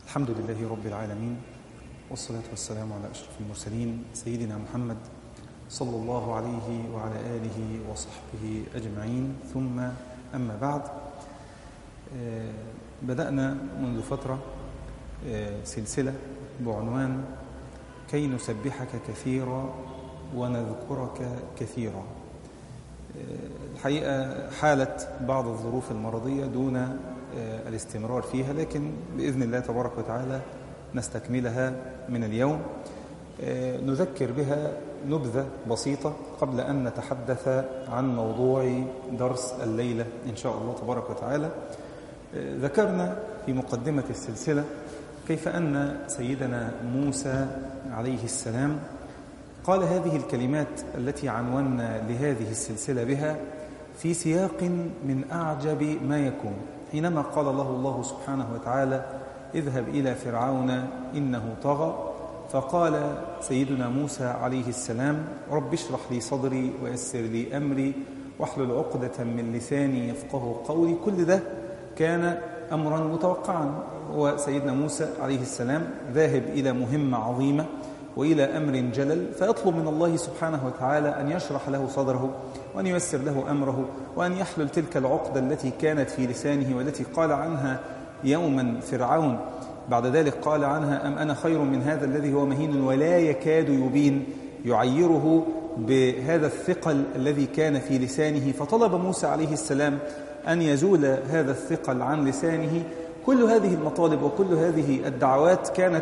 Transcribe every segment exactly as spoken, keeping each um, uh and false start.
الحمد لله رب العالمين، والصلاة والسلام على أشرف المرسلين سيدنا محمد صلى الله عليه وعلى آله وصحبه أجمعين، ثم أما بعد. بدأنا منذ فترة سلسلة بعنوان كي نسبحك كثيرا ونذكرك كثيرا. الحقيقة حالت بعض الظروف المرضية دون الاستمرار فيها، لكن بإذن الله تبارك وتعالى نستكملها من اليوم، نذكر بها نبذة بسيطة قبل أن نتحدث عن موضوع درس الليلة إن شاء الله تبارك وتعالى. ذكرنا في مقدمة السلسلة كيف أن سيدنا موسى عليه السلام قال هذه الكلمات التي عنونا لهذه السلسلة بها في سياق من أعجب ما يكون، حينما قال له الله سبحانه وتعالى: اذهب إلى فرعون إنه طغى، فقال سيدنا موسى عليه السلام: رب اشرح لي صدري ويسر لي أمري واحلل عقدة من لساني يفقه قولي. كل ده كان أمرا متوقعا، وسيدنا موسى عليه السلام ذاهب إلى مهمة عظيمة وإلى أمر جلل، فيطلب من الله سبحانه وتعالى أن يشرح له صدره وأن ييسر له أمره وأن يحلل تلك العقدة التي كانت في لسانه والتي قال عنها يوما فرعون بعد ذلك قال عنها: أم أنا خير من هذا الذي هو مهين ولا يكاد يبين، يعيره بهذا الثقل الذي كان في لسانه. فطلب موسى عليه السلام أن يزول هذا الثقل عن لسانه. كل هذه المطالب وكل هذه الدعوات كانت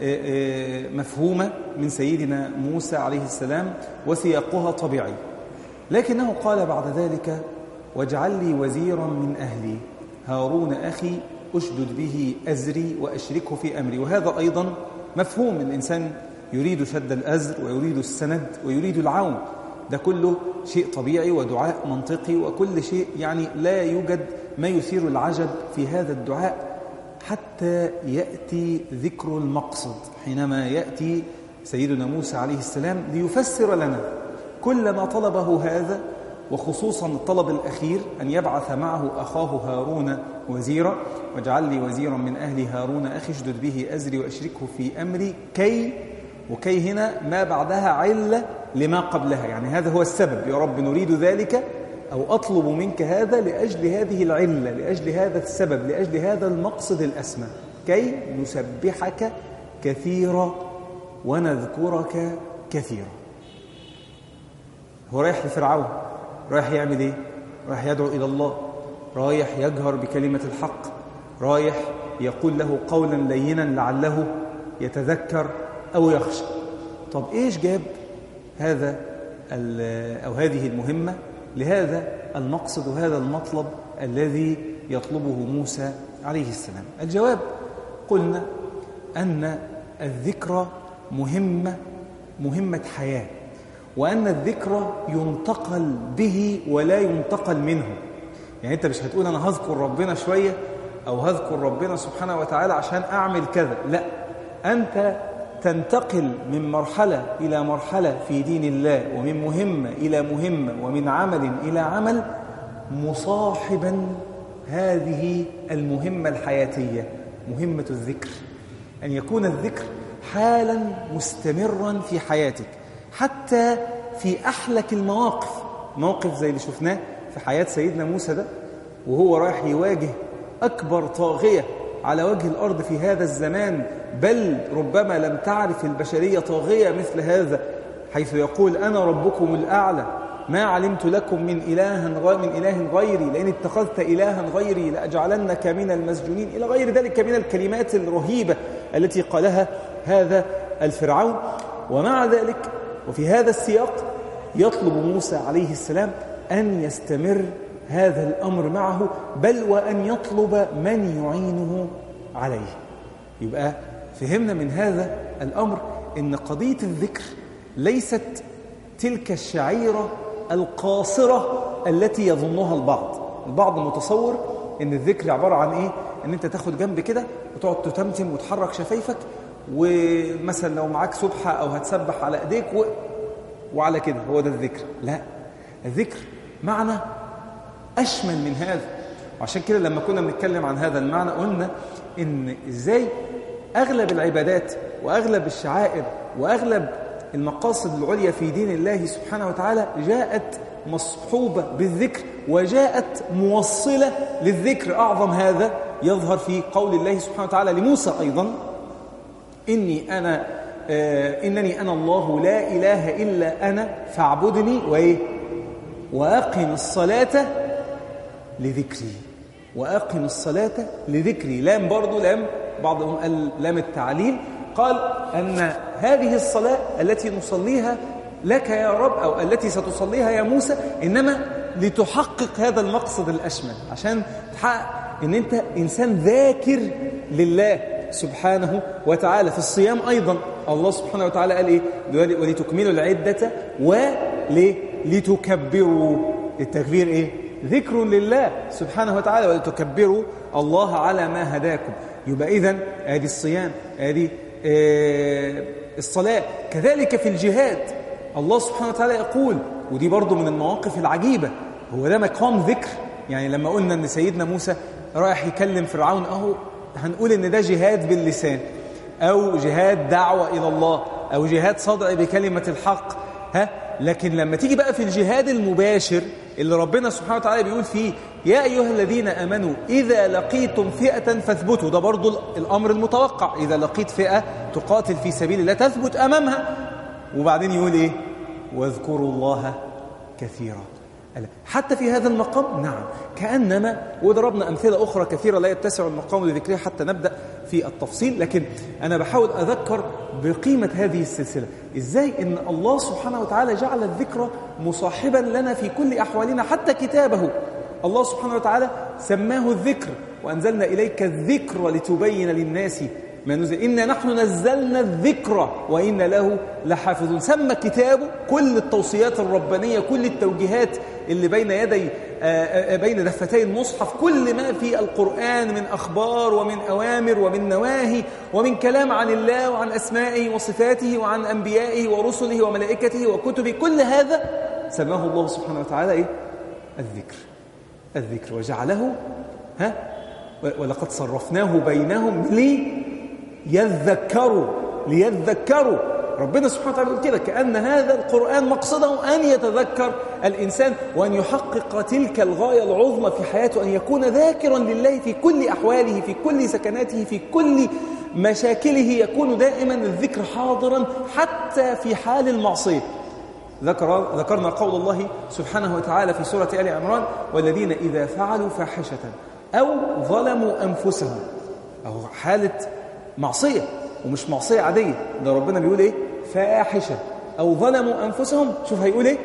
مفهومة من سيدنا موسى عليه السلام وسياقها طبيعي، لكنه قال بعد ذلك: واجعل لي وزيرا من أهلي هارون أخي أشدد به أزري وأشركه في أمري. وهذا أيضا مفهوم، الإنسان يريد شد الأزر ويريد السند ويريد العون، ده كله شيء طبيعي ودعاء منطقي وكل شيء، يعني لا يوجد ما يثير العجب في هذا الدعاء حتى يأتي ذكر المقصد، حينما يأتي سيدنا موسى عليه السلام ليفسر لنا كل ما طلبه هذا، وخصوصا الطلب الأخير أن يبعث معه أخاه هارون وزيرا: واجعل لي وزيرا من أهلي هارون أخي اشدد به أزري وأشركه في أمري. كي وكي هنا ما بعدها علة لما قبلها، يعني هذا هو السبب، يا رب نريد ذلك أو أطلب منك هذا لأجل هذه العلة، لأجل هذا السبب، لأجل هذا المقصد الأسمى، كي نسبحك كثيرا ونذكرك كثيرا. هو رايح لفرعون، رايح يعمل ايه؟ رايح يدعو إلى الله، رايح يجهر بكلمة الحق، رايح يقول له قولا لينا لعله يتذكر أو يخشى. طب إيش جاب هذا أو هذه المهمة لهذا المقصد وهذا المطلب الذي يطلبه موسى عليه السلام؟ الجواب: قلنا أن الذكر مهمة مهمة حياة، وأن الذكر ينتقل به ولا ينتقل منه. يعني أنت مش هتقول أنا هذكر ربنا شوية أو هذكر ربنا سبحانه وتعالى عشان أعمل كذا، لا، أنت تنتقل من مرحلة إلى مرحلة في دين الله، ومن مهمة إلى مهمة، ومن عمل إلى عمل، مصاحبا هذه المهمة الحياتية، مهمة الذكر. أن يكون الذكر حالا مستمرا في حياتك، حتى في أحلك المواقف، موقف زي اللي شفناه في حياة سيدنا موسى ده، وهو رايح يواجه أكبر طاغية على وجه الأرض في هذا الزمان، بل ربما لم تعرف البشرية طاغية مثل هذا، حيث يقول: أنا ربكم الأعلى ما علمت لكم من إله من إله غيري لئن اتخذت إلها غيري لأجعلنك من المسجونين، إلى غير ذلك من الكلمات الرهيبة التي قالها هذا الفرعون. ومع ذلك وفي هذا السياق يطلب موسى عليه السلام أن يستمر هذا الأمر معه، بل وأن يطلب من يعينه عليه. يبقى فهمنا من هذا الأمر أن قضية الذكر ليست تلك الشعيرة القاصرة التي يظنها البعض. البعض متصور أن الذكر عبارة عن إيه؟ أن أنت تاخد جنب كده وتقعد تتمتم وتحرك شفايفك، ومثلا لو معاك سبحة أو هتسبح على إيديك و... وعلى كده هو ده الذكر. لا، الذكر معنى أشمل من هذا. وعشان كده لما كنا بنتكلم عن هذا المعنى قلنا إن إزاي أغلب العبادات وأغلب الشعائر وأغلب المقاصد العليا في دين الله سبحانه وتعالى جاءت مصحوبة بالذكر وجاءت موصلة للذكر. أعظم هذا يظهر في قول الله سبحانه وتعالى لموسى أيضا: إني أنا آه إنني أنا الله لا إله إلا أنا فاعبدني وإيه وأقم الصلاة لذكري. وأقم الصلاة لذكري، لام برضو لام، بعضهم قال لام التعليل، قال أن هذه الصلاة التي نصليها لك يا رب أو التي ستصليها يا موسى إنما لتحقق هذا المقصد الأشمل، عشان تحقق أن أنت إنسان ذاكر لله سبحانه وتعالى. في الصيام أيضا الله سبحانه وتعالى قال إيه؟ ولتكملوا العدة ولتكبروا. التكبير إيه؟ ذكر لله سبحانه وتعالى، ولتكبروا الله على ما هداكم. يبقى إذن هذه الصيام، هذه الصلاة. كذلك في الجهاد الله سبحانه وتعالى يقول، ودي برضو من المواقف العجيبة، هو ده مقام ذكر. يعني لما قلنا أن سيدنا موسى رايح يكلم فرعون، أهو هنقول أن ده جهاد باللسان أو جهاد دعوة إلى الله أو جهاد صدع بكلمة الحق، ها؟ لكن لما تيجي بقى في الجهاد المباشر اللي ربنا سبحانه وتعالى بيقول فيه: يا أيها الذين آمنوا إذا لقيتم فئة فاثبتوا. ده برضو الأمر المتوقع، إذا لقيت فئة تقاتل في سبيل الله تثبت أمامها. وبعدين يقول إيه؟ واذكروا الله كثيرا. حتى في هذا المقام نعم كأنما، وضربنا أمثلة أخرى كثيرة لا يتسع المقام لذكرها حتى نبدأ في التفصيل، لكن أنا بحاول أذكر بقيمة هذه السلسلة. إزاي إن الله سبحانه وتعالى جعل الذكر مصاحبا لنا في كل أحوالنا، حتى كتابه الله سبحانه وتعالى سماه الذكر: وأنزلنا إليك الذكر لتبين للناس ما نزل إنا نحن نزلنا الذكر وإنا له لحافظون. سمى كتابه كل التوصيات الربانية، كل التوجيهات اللي بين يدي بين دفتي المصحف، كل ما في القرآن من أخبار ومن أوامر ومن نواهي ومن كلام عن الله وعن أسمائه وصفاته وعن أنبيائه ورسله وملائكته وكتبه، كل هذا سماه الله سبحانه وتعالى إيه؟ الذكر. الذكر وجعله ها ولقد صرفناه بينهم ليذكروا ليذكروا. ربنا سبحانه وتعالى يقول كده، كأن هذا القرآن مقصده أن يتذكر الإنسان وأن يحقق تلك الغاية العظمى في حياته، أن يكون ذاكرا لله في كل أحواله، في كل سكناته، في كل مشاكله، يكون دائما الذكر حاضرا حتى في حال المعصية. ذكر ذكرنا قول الله سبحانه وتعالى في سورة آل عمران: والذين إذا فعلوا فاحشة أو ظلموا أنفسهم. أو حالة معصية، ومش معصية عادية، ده ربنا بيقول إيه؟ فاحشة أو ظلموا أنفسهم. شوف هيقول إيه؟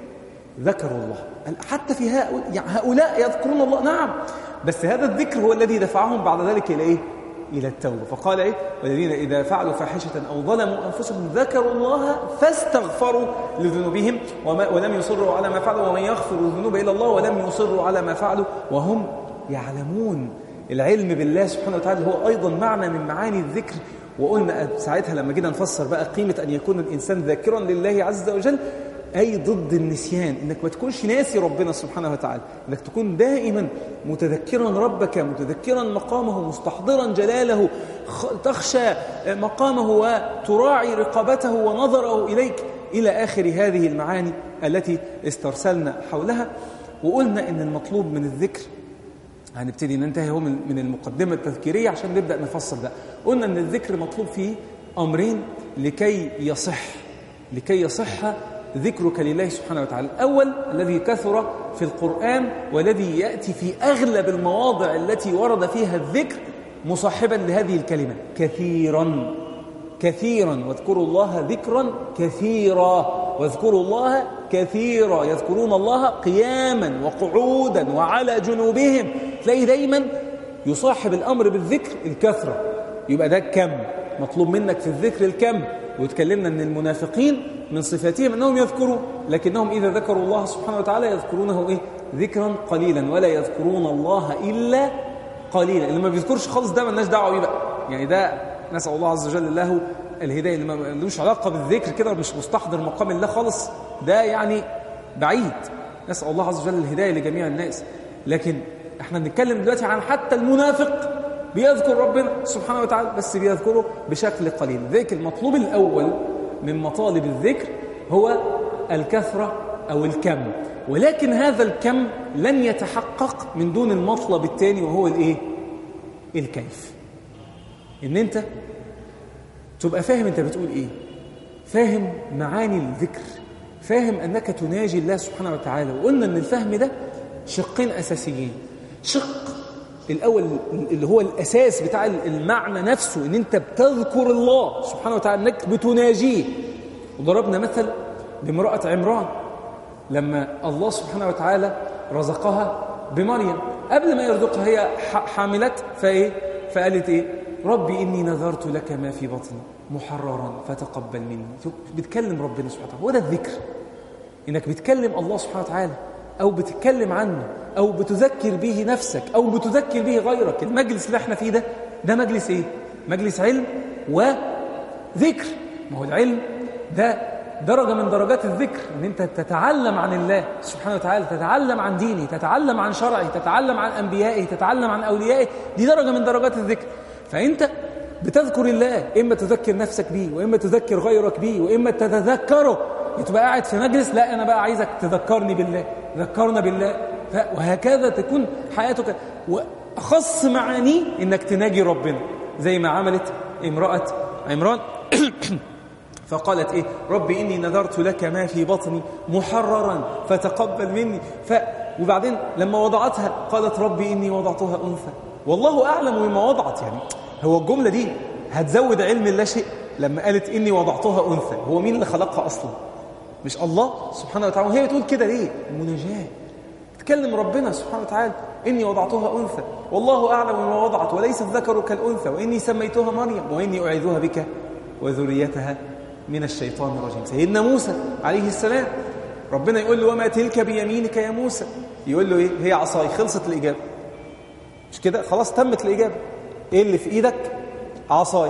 ذكروا الله. حتى في هؤلاء, يعني هؤلاء يذكرون الله، نعم، بس هذا الذكر هو الذي دفعهم بعد ذلك إلى إيه؟ إلى التوبة. فقال إيه؟ والذين إذا فعلوا فاحشة أو ظلموا أنفسهم ذكروا الله فاستغفروا لذنوبهم وما ولم يصروا على ما فعلوا ومن يغفر الذنوب إلا الله ولم يصروا على ما فعلوا وهم يعلمون. العلم بالله سبحانه وتعالى هو أيضا معنى من معاني الذكر. وقلنا ساعتها لما جينا نفسر بقى قيمة أن يكون الإنسان ذاكرا لله عز وجل، أي ضد النسيان، إنك ما تكونش ناسي ربنا سبحانه وتعالى، إنك تكون دائما متذكرا ربك، متذكرا مقامه، مستحضرا جلاله، تخشى مقامه وتراعي رقابته ونظره إليك، إلى آخر هذه المعاني التي استرسلنا حولها. وقلنا إن المطلوب من الذكر، هنبتدي ننتهي هو من المقدمة التذكيرية عشان نبدأ نفصل ده. قلنا أن الذكر مطلوب فيه أمرين لكي يصح لكي يصح ذكرك لله سبحانه وتعالى. الأول الذي كثر في القرآن والذي يأتي في أغلب المواضع التي ورد فيها الذكر مصاحبا لهذه الكلمة: كثيرا كثيرا. واذكروا الله ذكرا كثيرا، واذكروا الله كثيرا. يذكرون الله قياما وقعودا وعلى جنوبهم. تلاقي دايما يصاحب الأمر بالذكر الكثرة. يبقى ده كم مطلوب منك في الذكر، الكم. وتكلمنا أن المنافقين من صفاتهم أنهم يذكروا، لكنهم إذا ذكروا الله سبحانه وتعالى يذكرونه إيه؟ ذكرا قليلا، ولا يذكرون الله إلا قليلا. اللي ما بيذكرش خالص ده مالناش دعوة بيه بقى. يعني ده نسأل الله عز وجل له الهداية. اللي ما لهوش علاقة بالذكر كده، مش مستحضر مقام الله خالص، ده يعني بعيد. نسأل الله عز وجل الهداية لجميع الناس. لكن احنا بنتكلم دلوقتي عن حتى المنافق بيذكر ربنا سبحانه وتعالى، بس بيذكره بشكل قليل. ذلك المطلوب الأول من مطالب الذكر هو الكثرة أو الكم، ولكن هذا الكم لن يتحقق من دون المطلب الثاني وهو الإيه؟ الكيف. إن أنت تبقى فاهم أنت بتقول إيه، فاهم معاني الذكر، فاهم أنك تناجي الله سبحانه وتعالى. وقلنا أن الفهم ده شقين أساسيين. شق الأول اللي هو الأساس بتاع المعنى نفسه، أن أنت بتذكر الله سبحانه وتعالى، أنك بتناجيه. وضربنا مثل بامرأة عمران لما الله سبحانه وتعالى رزقها بمريم، قبل ما يرزقها هي حاملت فإيه؟ فقالت إيه؟ ربي إني نذرت لك ما في بطني محررا فتقبل مني. بتكلم ربنا سبحانه وتعالى. هو ده الذكر، إنك بتكلم الله سبحانه وتعالى، أو بتتكلم عنه، أو بتذكر به نفسك، أو بتذكر به غيرك. المجلس اللي احنا فيه ده ده مجلس إيه؟ مجلس علم وذكر. ما هو العلم ده درجة من درجات الذكر، ان انت تتعلم عن الله سبحانه وتعالى، تتعلم عن دينه، تتعلم عن شرعه، تتعلم عن انبيائه، تتعلم عن اوليائه. دي درجة من درجات الذكر. فانت بتذكر الله، اما تذكر نفسك بيه، واما تذكر غيرك بيه، واما تتذكره. تبقى قاعد في مجلس، لا انا بقى عايزك تذكرني بالله، ذكرنا بالله، وهكذا تكون حياتك. واخص معاني انك تناجي ربنا، زي ما عملت امرأة عمران فقالت إيه؟ ربي إني نذرت لك ما في بطني محررا فتقبل مني. ف... وبعدين لما وضعتها قالت ربي إني وضعتها أنثى والله أعلم بما وضعت. يعني هو الجملة دي هتزود علم الله شيء لما قالت إني وضعتها أنثى. هو مين اللي خلقها أصلا؟ مش الله سبحانه وتعالى. وهي بتقول كده ليه؟ مناجاة، تكلم ربنا سبحانه وتعالى. إني وضعتها أنثى والله أعلم بما وضعت وليس الذكر كالأنثى وإني سميتها مريم وإني أعيذها بك وذريتها من الشيطان الرجيم. سيدنا موسى عليه السلام ربنا يقول له وما تلك بيمينك يا موسى، يقول له إيه؟ هي عصاي. خلصت الإجابة، مش كده؟ خلاص تمت الإجابة. إيه اللي في إيدك؟ عصاي.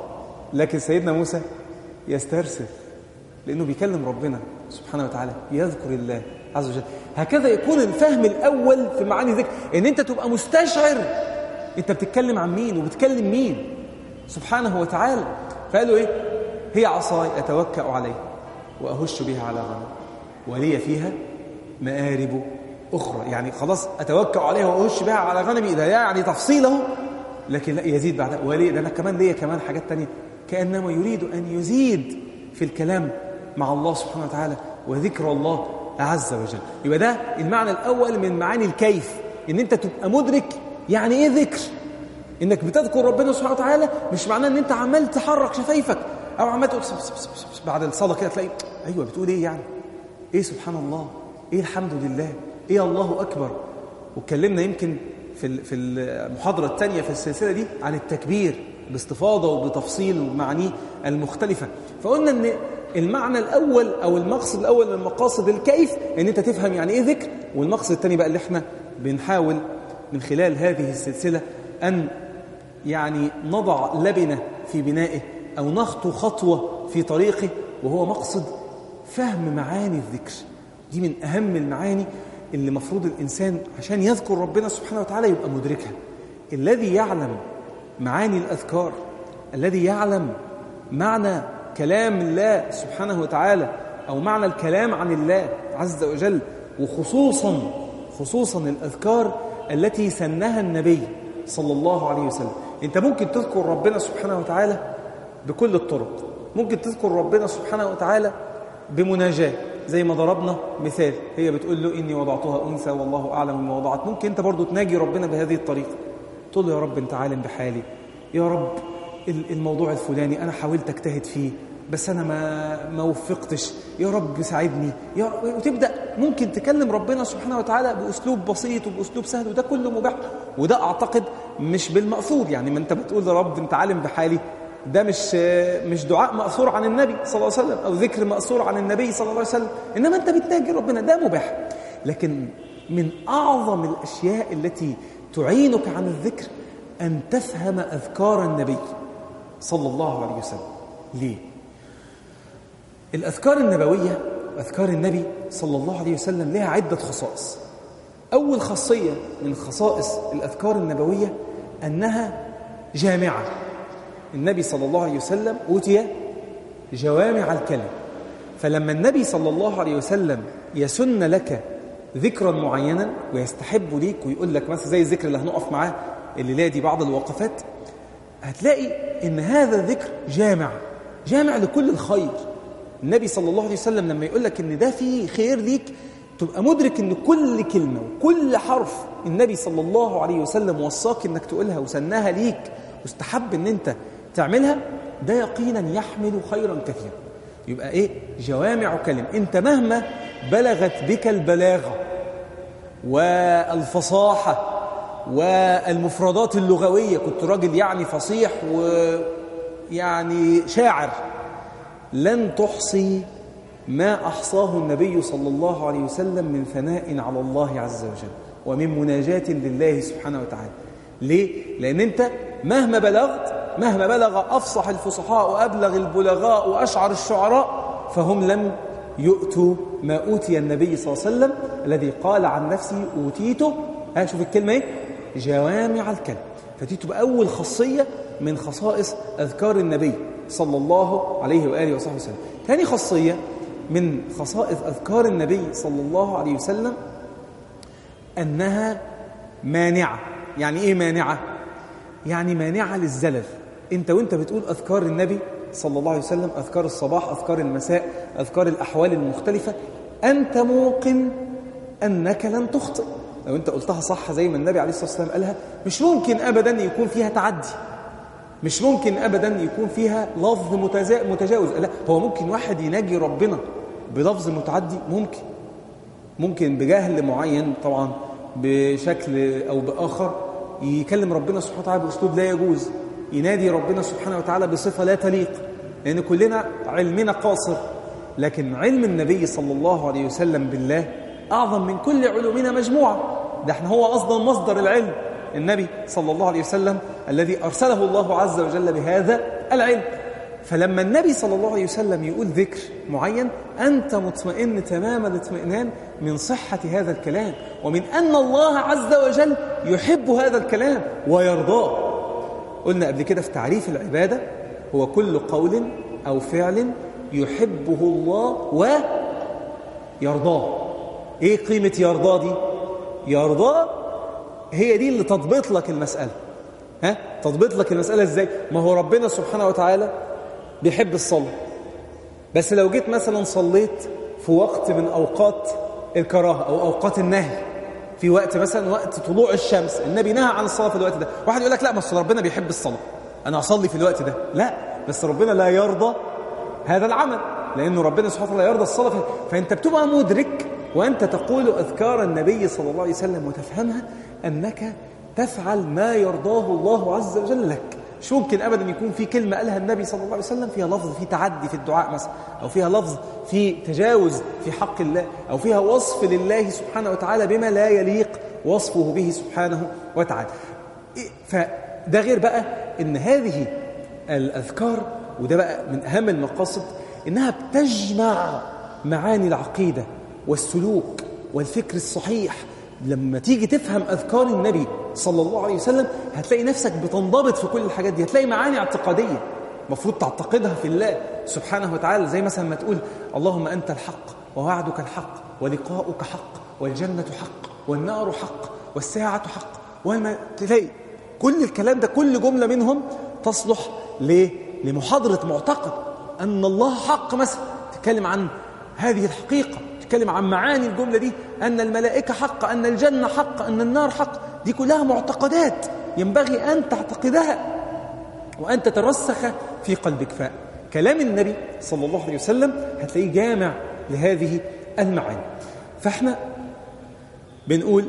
لكن سيدنا موسى يسترسل لأنه بيكلم ربنا سبحانه وتعالى، يذكر الله عز وجل. هكذا يكون الفهم الأول في معاني الذكر، إن أنت تبقى مستشعر أنت بتتكلم عن مين وبتكلم مين سبحانه وتعالى. فقالوا إيه؟ هي عصاي أتوكأ عليه وأهش بها على غنم ولي فيها مآرب أخرى. يعني خلاص أتوكأ عليها وأهش بها على غنمي، ده يعني تفصيله، لكن لا يزيد بعدها ولي، ده أنا كمان ليا كمان حاجات تانية. كأنما يريد أن يزيد في الكلام مع الله سبحانه وتعالى وذكر الله عز وجل. يبقى ده المعنى الأول من معاني الكيف، إن أنت تبقى مدرك يعني إيه ذكر. إنك بتذكر ربنا سبحانه وتعالى مش معناه إن أنت عمال تحرك شفايفك أو عمال تقول بعد الصلاة كده تلاقي أيوة بتقول إيه يعني؟ إيه سبحان الله؟ إيه الحمد لله؟ إيه الله أكبر؟ واتكلمنا يمكن في في المحاضرة الثانية في السلسلة دي عن التكبير باستفاضة وبتفصيل ومعانيه المختلفة. فقلنا إن المعنى الأول أو المقصد الأول من مقاصد الكيف إن أنت تفهم يعني إيه ذكر، والمقصد الثاني بقى اللي إحنا بنحاول من خلال هذه السلسلة أن يعني نضع لبنة في بنائه أو نخطو خطوة في طريقه، وهو مقصد فهم معاني الذكر. دي من أهم المعاني اللي مفروض الإنسان عشان يذكر ربنا سبحانه وتعالى يبقى مدركها. الذي يعلم معاني الأذكار، الذي يعلم معنى كلام الله سبحانه وتعالى أو معنى الكلام عن الله عز وجل، وخصوصا خصوصا الأذكار التي سنها النبي صلى الله عليه وسلم. أنت ممكن تذكر ربنا سبحانه وتعالى بكل الطرق. ممكن تذكر ربنا سبحانه وتعالى بمناجاة زي ما ضربنا مثال، هي بتقول له إني وضعتها أنثى والله أعلم بما وضعت. ممكن أنت برضو تناجي ربنا بهذه الطريقة، تقول له يا رب أنت عالم بحالي، يا رب الموضوع الفلاني أنا حاولت أجتهد فيه بس أنا ما ما وفقتش، يا رب ساعدني يا رب. وتبدأ ممكن تكلم ربنا سبحانه وتعالى بأسلوب بسيط وبأسلوب سهل، وده كله مباح. وده أعتقد مش بالمأثور، يعني ما أنت بتقول يا رب أنت عالم بحالي، ده مش مش دعاء مأثور عن النبي صلى الله عليه وسلم أو ذكر مأثور عن النبي صلى الله عليه وسلم، إنما أنت بتناجي ربنا، ده مباح. لكن من أعظم الأشياء التي تعينك عن الذكر أن تفهم أذكار النبي صلى الله عليه وسلم. ليه؟ الأذكار النبوية، أذكار النبي صلى الله عليه وسلم لها عدة خصائص. أول خاصية من خصائص الأذكار النبوية أنها جامعة. النبي صلى الله عليه وسلم أوتي جوامع الكلم، فلما النبي صلى الله عليه وسلم يسن لك ذكرا معينا ويستحب ليك ويقول لك مثلا زي الذكر اللي هنقف معاه الليلة دي بعض الوقفات، هتلاقي إن هذا الذكر جامع جامع لكل الخير. النبي صلى الله عليه وسلم لما يقول لك إن ده فيه خير ليك تبقى مدرك إن كل كلمة وكل حرف النبي صلى الله عليه وسلم وصاك إنك تقولها وسناها ليك واستحب إن أنت تعملها، ده يقينا يحمل خيرا كثيرا. يبقى إيه؟ جوامع كلم. أنت مهما بلغت بك البلاغة والفصاحة والمفردات اللغوية، كنت راجل يعني فصيح ويعني شاعر، لن تحصي ما أحصاه النبي صلى الله عليه وسلم من ثناء على الله عز وجل ومن مناجاة لله سبحانه وتعالى. ليه؟ لأن أنت مهما بلغت، مهما بلغ أفصح الفصحاء وأبلغ البلغاء وأشعر الشعراء، فهم لم يؤتوا ما أوتي النبي صلى الله عليه وسلم الذي قال عن نفسه أوتيته، ها شوف الكلمة ايه؟ جوامع الكلم. فدي تبقى أول خاصية من خصائص أذكار النبي صلى الله عليه وآله وصحبه وسلم. ثاني خاصية من خصائص أذكار النبي صلى الله عليه وسلم أنها مانعة. يعني إيه مانعة؟ يعني مانعة للزلل. أنت وأنت بتقول أذكار النبي صلى الله عليه وسلم، أذكار الصباح، أذكار المساء، أذكار الأحوال المختلفة، أنت موقن أنك لن تخطئ. لو أنت قلتها صح زي ما النبي عليه الصلاة والسلام قالها، مش ممكن أبدا يكون فيها تعدي، مش ممكن أبدا يكون فيها لفظ متجاوز. لا، هو ممكن واحد يناجي ربنا بلفظ متعدي، ممكن ممكن بجهل معين طبعا بشكل أو بآخر يكلم ربنا سبحانه وتعالى بأسلوب لا يجوز، ينادي ربنا سبحانه وتعالى بصفة لا تليق، لأن كلنا علمنا قاصر. لكن علم النبي صلى الله عليه وسلم بالله أعظم من كل علومنا مجموعة. ده احنا هو أصلا مصدر العلم، النبي صلى الله عليه وسلم الذي أرسله الله عز وجل بهذا العلم. فلما النبي صلى الله عليه وسلم يقول ذكر معين، أنت مطمئن تمام الاطمئنان من صحة هذا الكلام ومن أن الله عز وجل يحب هذا الكلام ويرضاه. قلنا قبل كده في تعريف العبادة، هو كل قول أو فعل يحبه الله ويرضاه. إيه قيمة يرضاه دي؟ يرضاه هي دي اللي تضبط لك المسألة. ها؟ تضبط لك المسألة إزاي؟ ما هو ربنا سبحانه وتعالى بيحب الصلاة، بس لو جيت مثلا صليت في وقت من أوقات الكراهة أو أوقات النهي، في وقت مثلا وقت طلوع الشمس، النبي نهى عن الصلاة في الوقت ده، واحد يقول لك لا بس ربنا بيحب الصلاة أنا أصلي في الوقت ده. لا، بس ربنا لا يرضى هذا العمل، لأنه ربنا سبحانه وتعالى لا يرضى الصلاة فيه. فأنت بتبقى مدرك وأنت تقول أذكار النبي صلى الله عليه وسلم وتفهمها أنك تفعل ما يرضاه الله عز وجل لك. مش ممكن أبدا يكون في كلمة قالها النبي صلى الله عليه وسلم فيها لفظ في تعدي في الدعاء مثلا، أو فيها لفظ في تجاوز في حق الله، أو فيها وصف لله سبحانه وتعالى بما لا يليق وصفه به سبحانه وتعالى. فده غير بقى إن هذه الأذكار، وده بقى من أهم المقاصد، إنها بتجمع معاني العقيدة والسلوك والفكر الصحيح. لما تيجي تفهم أذكار النبي صلى الله عليه وسلم هتلاقي نفسك بتنضبط في كل الحاجات دي، هتلاقي معاني اعتقادية مفروض تعتقدها في الله سبحانه وتعالى، زي مثلا ما تقول اللهم أنت الحق ووعدك الحق ولقاؤك حق والجنة حق والنار حق والساعة حق، وما تلاقي كل الكلام ده كل جملة منهم تصلح لمحاضرة معتقد أن الله حق مثلا، تتكلم عن هذه الحقيقة، تتكلم عن معاني الجملة دي، أن الملائكة حق، أن الجنة حق، أن النار حق. دي كلها معتقدات ينبغي أن تعتقدها وأن تترسخ في قلبك. فكلام النبي صلى الله عليه وسلم هتلاقيه جامع لهذه المعاني. فاحنا بنقول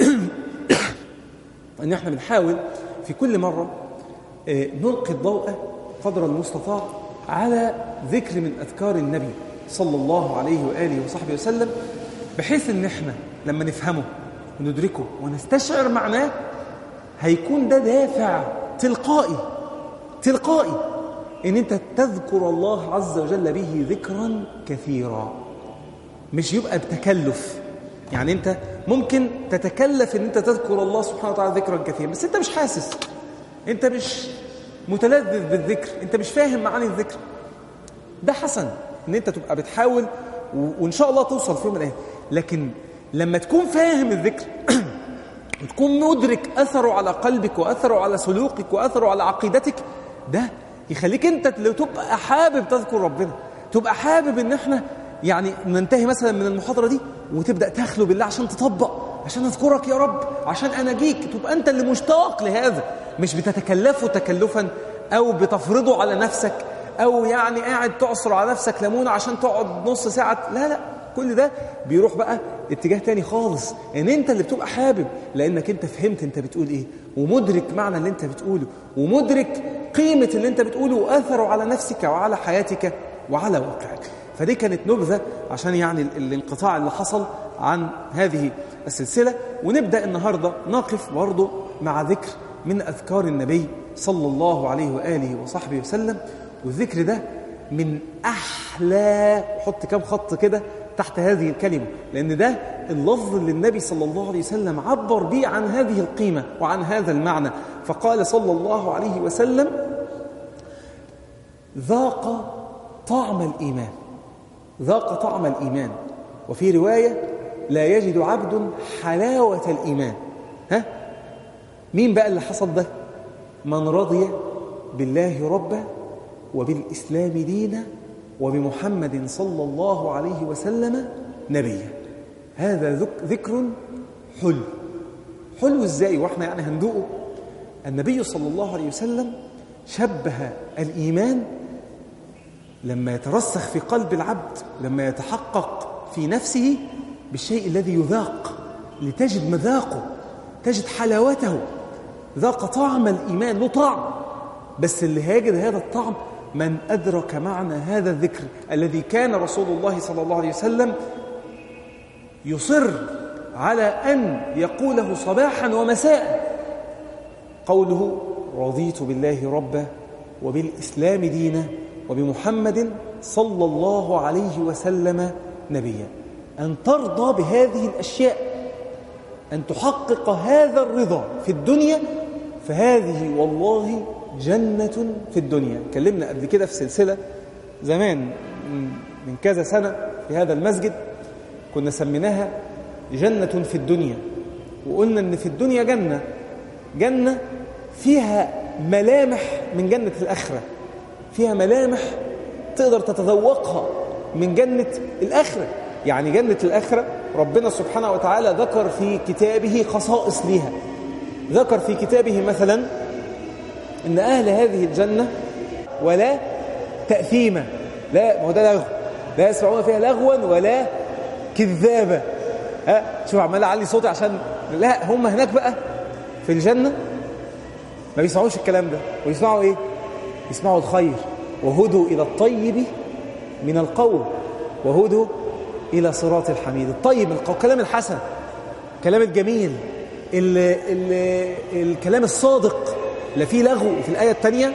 أن احنا بنحاول في كل مرة نلقي الضوء قدر المستطاع على ذكر من أذكار النبي صلى الله عليه وآله وصحبه وسلم، بحيث ان احنا لما نفهمه وندركه ونستشعر معناه هيكون ده دافع تلقائي تلقائي ان انت تذكر الله عز وجل به ذكرا كثيرا، مش يبقى بتكلف. يعني انت ممكن تتكلف ان انت تذكر الله سبحانه وتعالى ذكرا كثيرا بس انت مش حاسس، انت مش متلذذ بالذكر، انت مش فاهم معاني الذكر. ده حسن ان انت تبقى بتحاول وان شاء الله توصل في يوم من الايام، لكن لما تكون فاهم الذكر وتكون مدرك اثره على قلبك واثره على سلوكك واثره على عقيدتك، ده يخليك انت لو تبقى حابب تذكر ربنا، تبقى حابب ان احنا يعني ننتهي مثلا من المحاضرة دي وتبدأ تخلو بالله عشان تطبق، عشان اذكرك يا رب، عشان اناجيك، تبقى انت اللي مشتاق لهذا، مش بتتكلفه تكلفا او بتفرضه على نفسك او يعني قاعد تعصر على نفسك ليمونه عشان تقعد نص ساعه. لا لا، كل ده بيروح بقى اتجاه تاني خالص، ان انت اللي بتبقى حابب لانك انت فهمت انت بتقول ايه، ومدرك معنى اللي انت بتقوله، ومدرك قيمه اللي انت بتقوله واثره على نفسك وعلى حياتك وعلى واقعك. فدي كانت نبذه عشان يعني الانقطاع اللي حصل عن هذه السلسله. ونبدا النهارده نقف برضه مع ذكر من اذكار النبي صلى الله عليه واله وصحبه وسلم. والذكر ده من احلى، حط كام خط كده تحت هذه الكلمه، لان ده اللفظ اللي النبي صلى الله عليه وسلم عبر به عن هذه القيمه وعن هذا المعنى. فقال صلى الله عليه وسلم: ذاق طعم الايمان، ذاق طعم الايمان. وفي روايه: لا يجد عبد حلاوه الايمان. ها، مين بقى اللي حصل ده؟ من رضي بالله ربا وبالإسلام دينا وبمحمد صلى الله عليه وسلم نبيا. هذا ذكر حلو. حلو ازاي واحنا يعني هندوقه؟ النبي صلى الله عليه وسلم شبه الإيمان لما يترسخ في قلب العبد، لما يتحقق في نفسه، بالشيء الذي يذاق، لتجد مذاقه، تجد حلاوته. ذاق طعم الإيمان، له طعم، بس اللي هيجد هذا الطعم من أدرك معنى هذا الذكر الذي كان رسول الله صلى الله عليه وسلم يصر على أن يقوله صباحا ومساء. قوله: رضيت بالله ربا وبالإسلام دينا وبمحمد صلى الله عليه وسلم نبيا. أن ترضى بهذه الأشياء، أن تحقق هذا الرضا في الدنيا، فهذه والله جنة في الدنيا. كلمنا قبل كده في سلسلة زمان من كذا سنة في هذا المسجد، كنا سميناها جنة في الدنيا، وقلنا ان في الدنيا جنة، جنة فيها ملامح من جنة الآخرة، فيها ملامح تقدر تتذوقها من جنة الآخرة. يعني جنة الآخرة ربنا سبحانه وتعالى ذكر في كتابه خصائص ليها. ذكر في كتابه مثلا إن أهل هذه الجنة ولا تأثيما، لا، ما هو ده لغو، لا يسمعون فيها لغوا ولا كذابة. ها، شوف عمال أعلي صوتي عشان لا، هم هناك بقى في الجنة ما بيسمعوش الكلام ده، ويسمعوا إيه؟ يسمعوا الخير. وهدوا إلى الطيب من القول وهدوا إلى صراط الحميد. الطيب الكلام الحسن، الكلام الجميل، ال ال الكلام الصادق، لا فيه لغو. في الآية الثانية،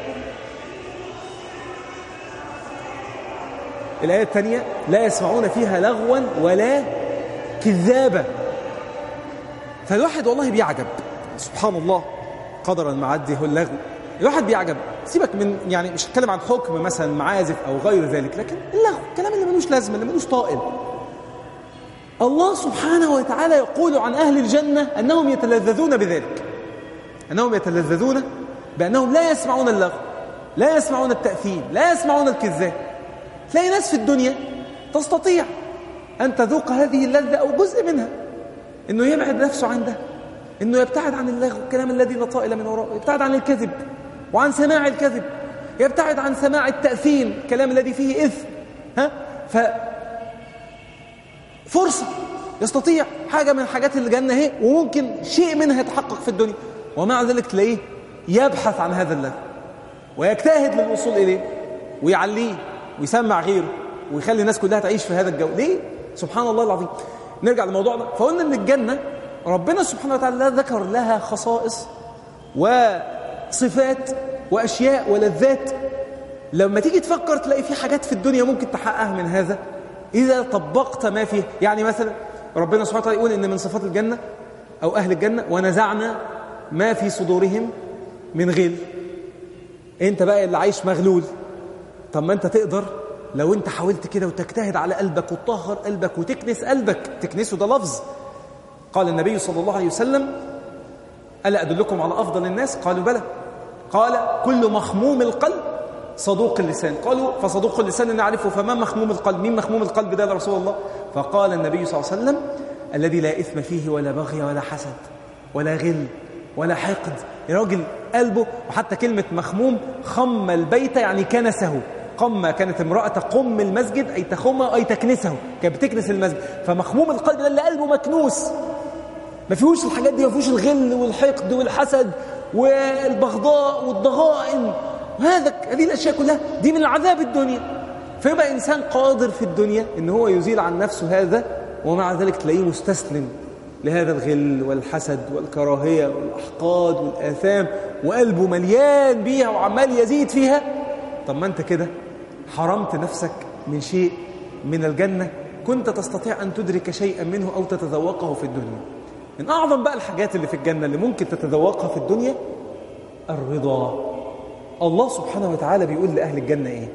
الآية الثانية: لا يسمعون فيها لغوا ولا كذابا. فالواحد والله بيعجب، سبحان الله، قدرا معده اللغو. الواحد بيعجب، سيبك من يعني مش هتكلم عن حكم مثلا معازف أو غير ذلك، لكن اللغو، الكلام اللي ملوش لازمة، اللي ملوش طائل. الله سبحانه وتعالى يقول عن أهل الجنة أنهم يتلذذون بذلك، أنهم يتلذذون بأنهم لا يسمعون اللغو، لا يسمعون التأثيم، لا يسمعون الكذاب. تلاقي ناس في الدنيا تستطيع أن تذوق هذه اللذة أو جزء منها، إنه يبعد نفسه عن ده، إنه يبتعد عن اللغو، الكلام الذي لا طائل من وراءه، يبتعد عن الكذب وعن سماع الكذب، يبتعد عن سماع التأثيم، الكلام الذي فيه إثم. ها، ف فرصة يستطيع حاجة من حاجات الجنة هي، وممكن شيء منها يتحقق في الدنيا، ومع ذلك تلاقيه يبحث عن هذا اللذة ويجتهد للوصول إليه ويعليه ويسمع غيره ويخلي الناس كلها تعيش في هذا الجو. ليه؟ سبحان الله العظيم. نرجع لموضوعنا. فقلنا ان الجنة ربنا سبحانه وتعالى ذكر لها خصائص وصفات وأشياء ولذات، لما تيجي تفكر تلاقي في حاجات في الدنيا ممكن تحققها من هذا إذا طبقت ما فيه. يعني مثلا ربنا سبحانه وتعالى يقول إن من صفات الجنة أو أهل الجنة: ونزعنا ما في صدورهم من غل. انت بقى اللي عايش مغلول. طب ما انت تقدر لو انت حاولت كده وتجتهد على قلبك وتطهر قلبك وتكنس قلبك. تكنسه ده لفظ. قال النبي صلى الله عليه وسلم: ألا أدلكم على أفضل الناس؟ قالوا بلى. قال: كل مخموم القلب صدوق اللسان. قالوا: فصدوق اللسان نعرفه، فما مخموم القلب؟ مين مخموم القلب ده يا رسول الله؟ فقال النبي صلى الله عليه وسلم: الذي لا إثم فيه ولا بغي ولا حسد ولا غل ولا حقد. راجل قلبه، وحتى كلمة مخموم خم البيت يعني كنسه. قم كانت امرأة تقم المسجد أي تخمه أي تكنسه، كانت بتكنس المسجد. فمخموم القلب ده اللي قلبه مكنوس، ما فيهوش الحاجات دي، ما فيهوش الغل والحقد والحسد والبغضاء والضغائن، وهذا هذه الأشياء كلها دي من العذاب الدنيا. فيبقى إنسان قادر في الدنيا إن هو يزيل عن نفسه هذا، ومع ذلك تلاقيه مستسلم لهذا الغل والحسد والكراهية والأحقاد والآثام، وقلبه مليان بيها وعمال يزيد فيها. طب ما أنت كده حرمت نفسك من شيء من الجنة كنت تستطيع أن تدرك شيئا منه أو تتذوقه في الدنيا. من أعظم بقى الحاجات اللي في الجنة اللي ممكن تتذوقها في الدنيا الرضا. الله سبحانه وتعالى بيقول لأهل الجنة إيه؟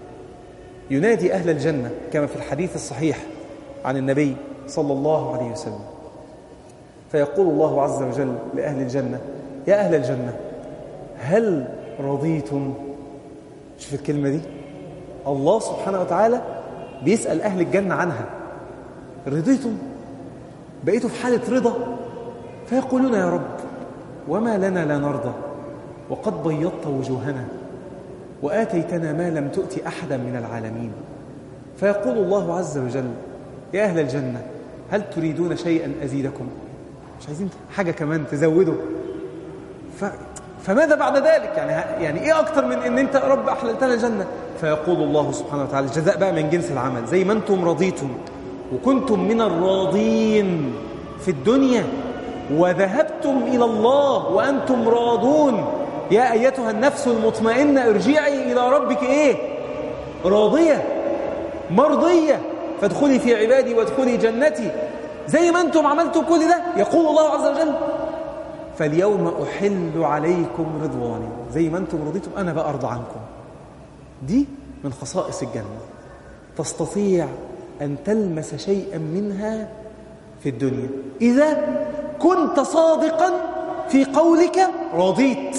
ينادي أهل الجنة كما في الحديث الصحيح عن النبي صلى الله عليه وسلم، فيقول الله عز وجل لأهل الجنة: يا أهل الجنة هل رضيتم؟ شوف الكلمة دي، الله سبحانه وتعالى بيسأل أهل الجنة عنها. رضيتم؟ بقيتوا في حالة رضا؟ فيقولون: يا رب وما لنا لا نرضى وقد بيضت وجوهنا وآتيتنا ما لم تؤت أحدا من العالمين. فيقول الله عز وجل: يا أهل الجنة هل تريدون شيئا أزيدكم؟ مش عايزين حاجة كمان تزودوا؟ ف... فماذا بعد ذلك؟ يعني يعني إيه أكتر من إن أنت رب أحللتنا الجنة؟ فيقول الله سبحانه وتعالى: الجزاء بقى من جنس العمل. زي ما أنتم رضيتم وكنتم من الراضين في الدنيا وذهبتم إلى الله وأنتم راضون، يا أيتها النفس المطمئنة ارجعي إلى ربك إيه؟ راضية مرضية فادخلي في عبادي وادخلي جنتي. زي ما أنتم عملتم كل ده، يقول الله عز وجل: فاليوم أحل عليكم رضواني. زي ما أنتم رضيتم أنا بقى أرضى عنكم. دي من خصائص الجنة، تستطيع أن تلمس شيئا منها في الدنيا إذا كنت صادقا في قولك رضيت.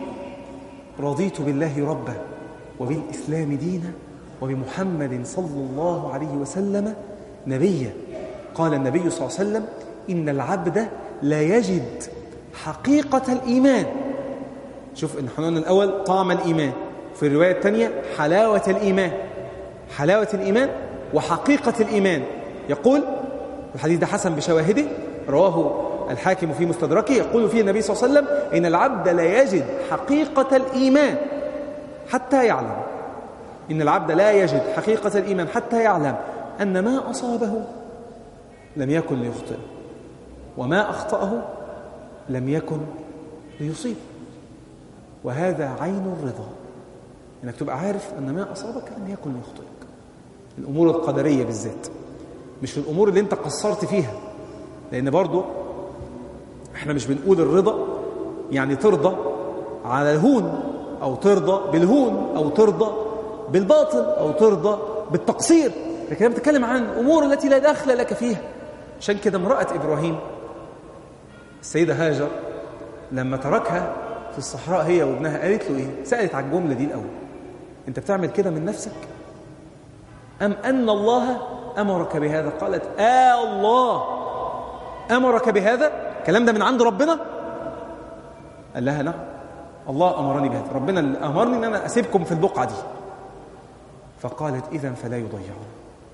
رضيت بالله ربا وبالإسلام دينا وبمحمد صلى الله عليه وسلم نبيا. قال النبي صلى الله عليه وسلم: إن العبد لا يجد حقيقة الإيمان. شوف إن حنون الأول طعم الإيمان، في الرواية الثانية حلاوة الإيمان. حلاوة الإيمان وحقيقة الإيمان. يقول الحديث ده حسن بشواهده، رواه الحاكم في مستدركه، يقول فيه النبي صلى الله عليه وسلم: إن العبد لا يجد حقيقة الإيمان حتى يعلم. إن العبد لا يجد حقيقة الإيمان حتى يعلم أن ما أصابه لم يكن ليخطئه وما أخطأه لم يكن ليصيب. وهذا عين الرضا، إنك تبقى عارف أن ما أصابك لم يكن ليخطئك. الأمور القدرية بالذات، مش الأمور اللي أنت قصرت فيها. لأن برضو إحنا مش بنقول الرضا يعني ترضى على الهون أو ترضى بالهون أو ترضى بالباطل أو ترضى بالتقصير، لكن أنا بتكلم عن الأمور التي لا دخل لك فيها. عشان كده امرأة إبراهيم السيدة هاجر لما تركها في الصحراء هي وابنها قالت له إيه؟ سألت على الجملة دي الأول: أنت بتعمل كده من نفسك أم أن الله أمرك بهذا؟ قالت: آه الله أمرك بهذا؟ الكلام ده من عند ربنا؟ قال لها: نعم الله أمرني بهذا، ربنا اللي أمرني أن أنا أسيبكم في البقعة دي. فقالت: إذن فلا يضيعون.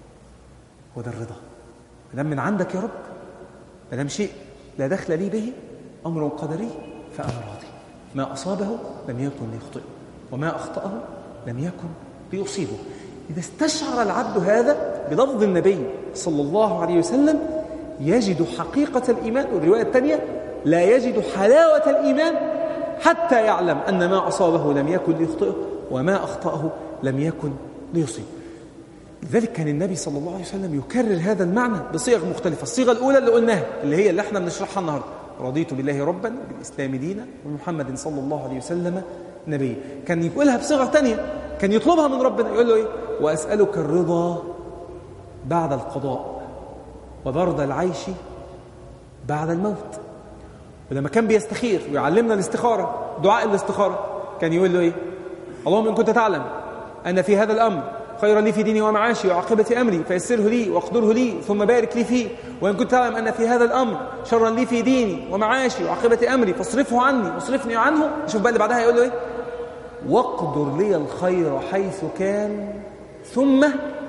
وده الرضا، مدام من عندك يا رب، مدام شيء لا دخل لي به، أمر قدري، فأنا راضي. ما أصابه لم يكن ليخطئه وما أخطأه لم يكن ليصيبه. إذا استشعر العبد هذا بلفظ النبي صلى الله عليه وسلم يجد حقيقة الإيمان. والرواية الثانية: لا يجد حلاوة الإيمان حتى يعلم أن ما أصابه لم يكن ليخطئه وما أخطأه لم يكن ليصيب. لذلك كان النبي صلى الله عليه وسلم يكرر هذا المعنى بصيغ مختلفة. الصيغة الأولى اللي قلناها اللي هي اللي احنا بنشرحها النهاردة: رضيت بالله ربا بالإسلام دينا ومحمد صلى الله عليه وسلم نبيا. كان يقولها بصيغة تانية، كان يطلبها من ربنا، يقول له إيه؟ وأسألك الرضا بعد القضاء وبرد العيش بعد الموت. ولما كان بيستخير ويعلمنا الاستخارة، دعاء الاستخارة، كان يقول له إيه؟ اللهم إن كنت تعلم أن في هذا الأمر خيرا لي في ديني ومعاشي وعاقبة أمري فيسره لي واقدره لي ثم بارك لي فيه، وإن كنت تعلم أن في هذا الأمر شرا لي في ديني ومعاشي وعاقبة أمري فاصرفه عني واصرفني عنه. شوف بقى اللي بعدها يقول له إيه؟ واقدر لي الخير حيث كان ثم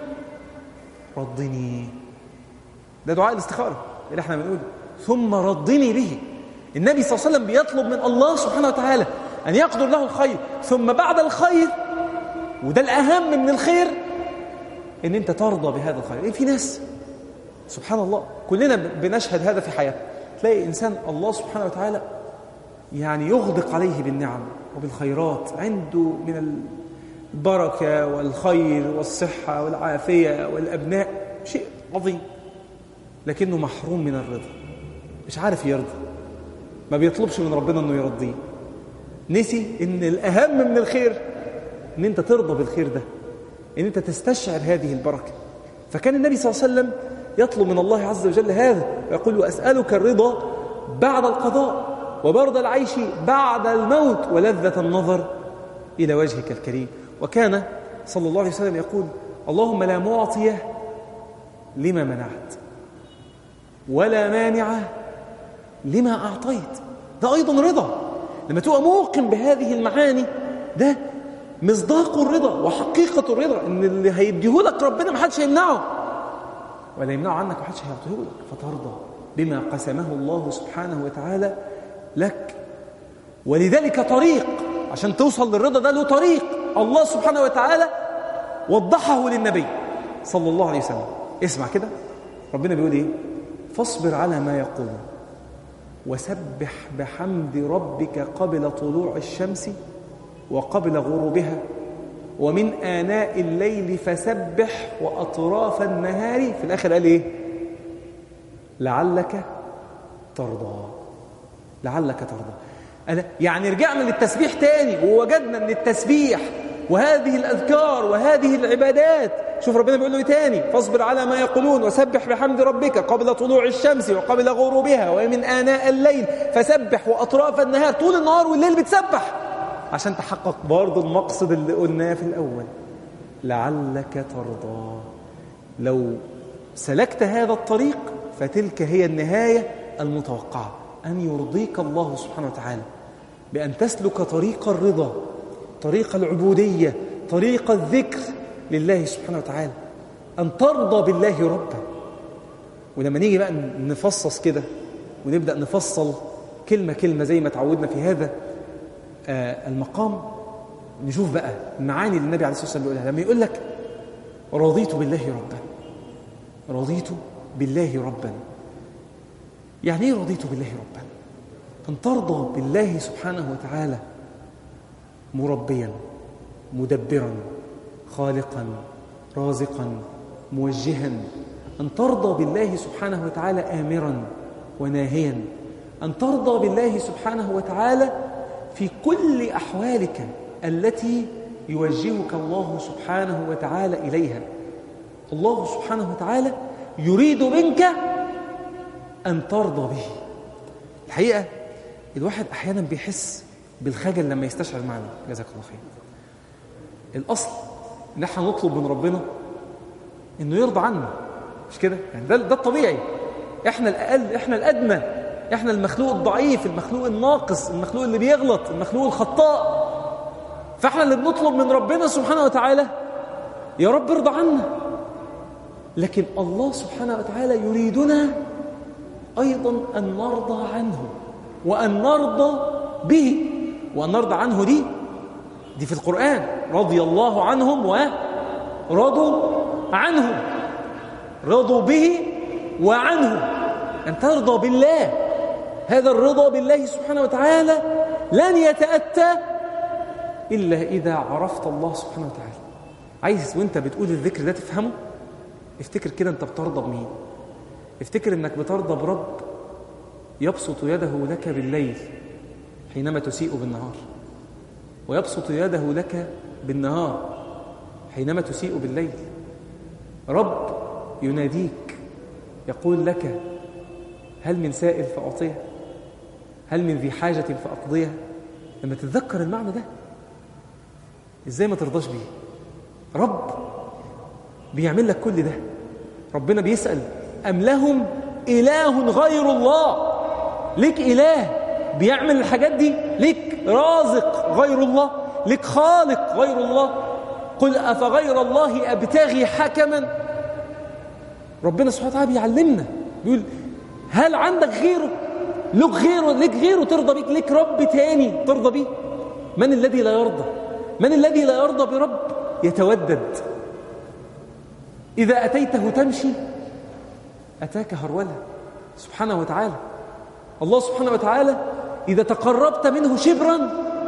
ردني. ده دعاء الاستخارة اللي احنا بنقوله، ثم ردني به. النبي صلى الله عليه وسلم بيطلب من الله سبحانه وتعالى أن يقدر له الخير، ثم بعد الخير، وده الأهم من الخير، إن أنت ترضى بهذا الخير. إيه في ناس سبحان الله كلنا بنشهد هذا في حياتنا، تلاقي إنسان الله سبحانه وتعالى يعني يغدق عليه بالنعم وبالخيرات، عنده من البركة والخير والصحة والعافية والأبناء شيء عظيم، لكنه محروم من الرضا، مش عارف يرضى، ما بيطلبش من ربنا أنه يرضيه. نسي إن الأهم من الخير إن أنت ترضى بالخير ده، إن أنت تستشعر هذه البركة. فكان النبي صلى الله عليه وسلم يطلب من الله عز وجل هذا، ويقول له أسألك الرضا بعد القضاء وبرد العيش بعد الموت ولذة النظر إلى وجهك الكريم. وكان صلى الله عليه وسلم يقول اللهم لا معطي لما منعت ولا مانع لما أعطيت. ده أيضا رضا، لما تبقى موقن بهذه المعاني ده مصداق الرضا وحقيقة الرضا، إن اللي هيديهولك ربنا محدش هيمنعه ولا يمنعه عنك محدش هيعطيهولك، فترضى بما قسمه الله سبحانه وتعالى لك. ولذلك طريق عشان توصل للرضا ده، له طريق الله سبحانه وتعالى وضحه للنبي صلى الله عليه وسلم. اسمع كده ربنا بيقول ايه؟ فاصبر على ما يقولون وسبح بحمد ربك قبل طلوع الشمس وقبل غروبها ومن آناء الليل فسبح وأطراف النهار. في الآخر قال ايه؟ لعلك ترضى. لعلك ترضى. يعني رجعنا للتسبيح تاني ووجدنا ان التسبيح وهذه الأذكار وهذه العبادات، شوف ربنا بيقول له ايه تاني؟ فاصبر على ما يقولون وسبح بحمد ربك قبل طلوع الشمس وقبل غروبها ومن آناء الليل فسبح وأطراف النهار. طول النهار والليل بتسبح عشان تحقق برضو المقصد اللي قلناه في الأول، لعلك ترضى. لو سلكت هذا الطريق فتلك هي النهاية المتوقعة، أن يرضيك الله سبحانه وتعالى بأن تسلك طريق الرضا، طريق العبودية، طريق الذكر لله سبحانه وتعالى، أن ترضى بالله ربا. ولما نيجي بقى نفصص كده ونبدأ نفصل كلمة كلمة زي ما تعودنا في هذا آه المقام، نشوف بقى المعاني اللي النبي عليه الصلاة والسلام بيقولها لما يقول لك رضيت بالله ربا. رضيت بالله ربا يعني ايه رضيت بالله ربا؟ أن ترضى بالله سبحانه وتعالى مربيا مدبرا خالقا رازقا موجها، أن ترضى بالله سبحانه وتعالى آمرا وناهيا، أن ترضى بالله سبحانه وتعالى في كل أحوالك التي يوجهك الله سبحانه وتعالى إليها. الله سبحانه وتعالى يريد منك أن ترضى به. الحقيقة الواحد أحيانا بيحس بالخجل لما يستشعر معنى جزاك الله خير. الأصل إن احنا نطلب من ربنا إنه يرضى عنا، مش كده؟ يعني ده ده الطبيعي. احنا الأقل، احنا الأدنى، احنا المخلوق الضعيف، المخلوق الناقص، المخلوق اللي بيغلط، المخلوق الخطاء. فاحنا اللي بنطلب من ربنا سبحانه وتعالى يا رب ارضى عنا. لكن الله سبحانه وتعالى يريدنا أيضا أن نرضى عنه وأن نرضى به. وأن نرضى عنه دي دي في القرآن، رضي الله عنهم ورضوا عنه، رضوا به وعنه. أن ترضى بالله، هذا الرضا بالله سبحانه وتعالى لن يتأتى إلا إذا عرفت الله سبحانه وتعالى. عايز وانت بتقول الذكر ده تفهمه، افتكر كده انت بترضى بمين. افتكر انك بترضى برب يبسط يده لك بالليل حينما تسيء بالنهار، ويبسط يده لك بالنهار حينما تسيء بالليل. رب يناديك يقول لك هل من سائل فأعطيه، هل من ذي حاجة فأقضيه. لما تتذكر المعنى ده إزاي ما ترضاش بيه؟ رب بيعمل لك كل ده. ربنا بيسأل أم لهم إله غير الله؟ ليك إله بيعمل الحاجات دي؟ ليك رازق غير الله؟ ليك خالق غير الله؟ قل أفغير الله أبتغي حكما. ربنا سبحانه وتعالى بيعلمنا بيقول هل عندك غيره؟ لك غيره؟ ليك غيره ترضى بيك؟ ليك رب تاني ترضى بيه؟ من الذي لا يرضى؟ من الذي لا يرضى برب يتودد؟ إذا أتيته تمشي أتاك هرولا سبحانه وتعالى. الله سبحانه وتعالى إذا تقربت منه شبرا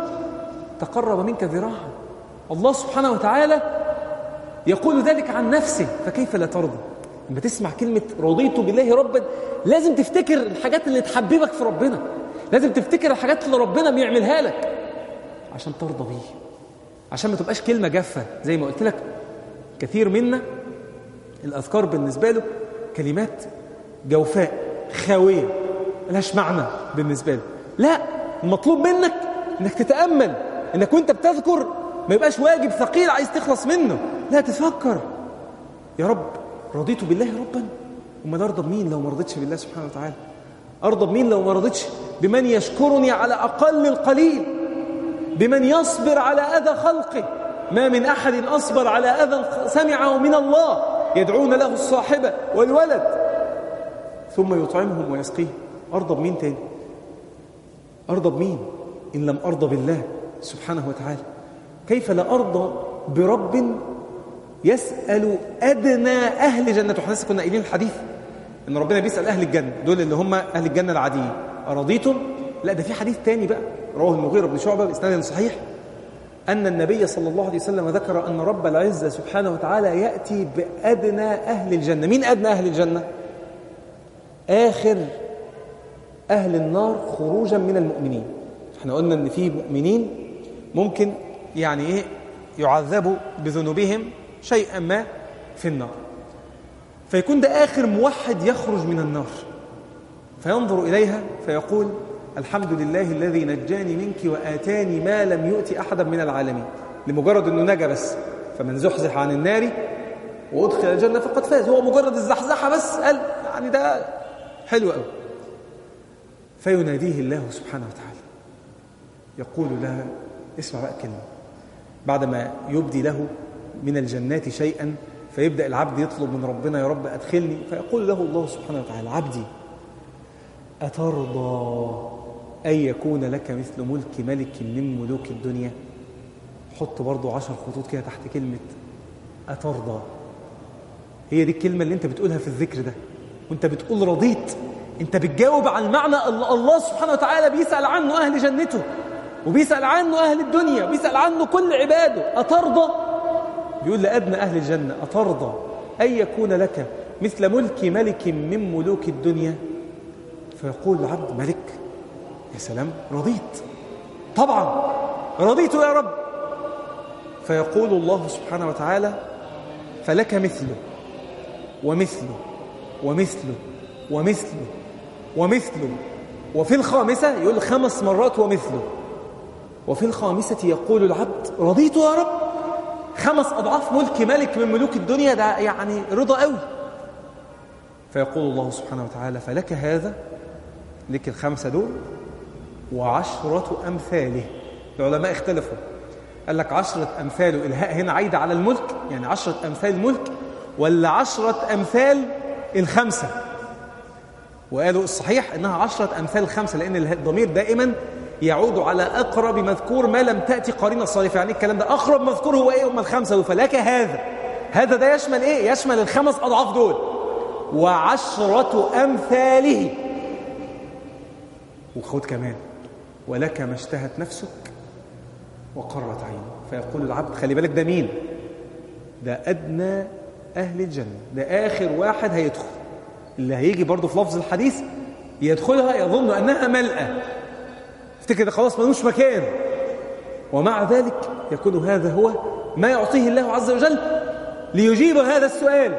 تقرب منك ذراعا. الله سبحانه وتعالى يقول ذلك عن نفسه، فكيف لا ترضى؟ لما تسمع كلمة رضيت بالله ربا لازم تفتكر الحاجات اللي تحببك في ربنا، لازم تفتكر الحاجات اللي ربنا بيعملها لك عشان ترضى بيه، عشان ما تبقاش كلمة جافة. زي ما قلت لك كثير منا الأذكار بالنسبة له كلمات جوفاء خاوية ملهاش معنى بالنسبة له. لا، المطلوب منك انك تتأمل، انك وانت بتذكر ما يبقاش واجب ثقيل عايز تخلص منه، لا تفكر يا رب رضيت بالله ربا، وما ارضى بمين لو ما رضيتش بالله سبحانه وتعالى؟ ارضى بمين لو ما رضيتش بمن يشكرني على اقل القليل، بمن يصبر على اذى خلقه. ما من احد اصبر على اذى سمعه من الله يدعون له الصاحبه والولد ثم يطعمهم ويسقيهم. ارضى بمين تاني؟ ارضى بمين ان لم ارضى بالله سبحانه وتعالى؟ كيف لا ارضى برب يسأل أدنى أهل جنته؟ احنا لسه كنا قايلين الحديث إن ربنا بيسأل أهل الجنة، دول اللي هم أهل الجنة العاديين، أرضيتم؟ لا، ده في حديث تاني بقى رواه المغيرة بن شعبة بإسناد صحيح أن النبي صلى الله عليه وسلم ذكر أن رب العزة سبحانه وتعالى يأتي بأدنى أهل الجنة. مين أدنى أهل الجنة؟ آخر أهل النار خروجا من المؤمنين. احنا قلنا أن في مؤمنين ممكن يعني إيه يعذبوا بذنوبهم شيئا ما في النار، فيكون ده آخر موحد يخرج من النار، فينظر إليها فيقول الحمد لله الذي نجاني منك وآتاني ما لم يؤت أحدا من العالمين. لمجرد أنه نجا بس، فمن زحزح عن النار وأدخل الجنة فقد فاز. هو مجرد الزحزحة بس قال يعني ده حلو قوي. فيناديه الله سبحانه وتعالى يقول لها، اسمع بقى كلمة، بعدما يبدي له من الجنات شيئا فيبدأ العبد يطلب من ربنا يا رب أدخلني، فيقول له الله سبحانه وتعالى عبدي أترضى أن يكون لك مثل ملك ملك من ملوك الدنيا؟ حط برضو عشر خطوط كده تحت كلمة أترضى. هي دي الكلمة اللي انت بتقولها في الذكر ده وانت بتقول رضيت، انت بتجاوب عن المعنى اللي الله سبحانه وتعالى بيسأل عنه أهل جنته وبيسأل عنه أهل الدنيا وبيسأل عنه كل عباده. أترضى؟ بيقول لأدنى أهل الجنة أترضى أن يكون لك مثل ملك ملك من ملوك الدنيا؟ فيقول العبد ملك، يا سلام، رضيت طبعا، رضيت يا رب. فيقول الله سبحانه وتعالى فلك مثله ومثله ومثله ومثله ومثله، وفي الخامسة يقول خمس مرات ومثله، وفي الخامسة يقول العبد رضيت يا رب. خمس أضعاف ملك ملك من ملوك الدنيا، ده يعني رضا قوي. فيقول الله سبحانه وتعالى فلك هذا، لك الخمسة دول وعشرة أمثاله. العلماء اختلفوا، قال لك عشرة أمثاله الهاء هنا عايدة على الملك، يعني عشرة أمثال الملك، ولا عشرة أمثال الخمسة؟ وقالوا الصحيح إنها عشرة أمثال الخمسة، لأن الضمير دائما يعود على أقرب مذكور ما لم تأتي قرينة صارفة. يعني الكلام ده أقرب مذكور هو إيه؟ هم الخمسة دول. فلك هذا، هذا ده يشمل إيه؟ يشمل الخمس أضعاف دول وعشرة أمثاله. وخد كمان ولك ما اشتهت نفسك وقرت عينك. فيقول العبد خلي بالك ده مين؟ ده أدنى أهل الجنة، ده آخر واحد هيدخل، اللي هيجي برضو في لفظ الحديث يدخلها يظن أنها ملأة، افتكر خلاص ملوش مكان، ومع ذلك يكون هذا هو ما يعطيه الله عز وجل ليجيب هذا السؤال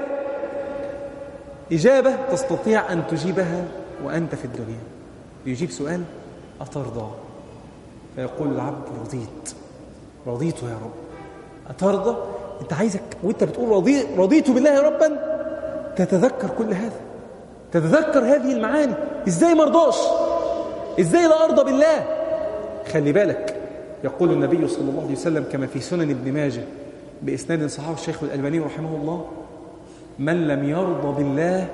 إجابة تستطيع أن تجيبها وأنت في الدنيا. يجيب سؤال: أترضى؟ فيقول العبد: رضيت رضيت يا رب. أترضى؟ أنت عايزك وأنت بتقول رضي رضيت بالله ربا تتذكر كل هذا، تتذكر هذه المعاني. إزاي مرضاش؟ إزاي لا أرضى بالله؟ خلي بالك، يقول النبي صلى الله عليه وسلم كما في سنن ابن ماجه بإسناد صححه الشيخ الألباني رحمه الله: من لم يرضى بالله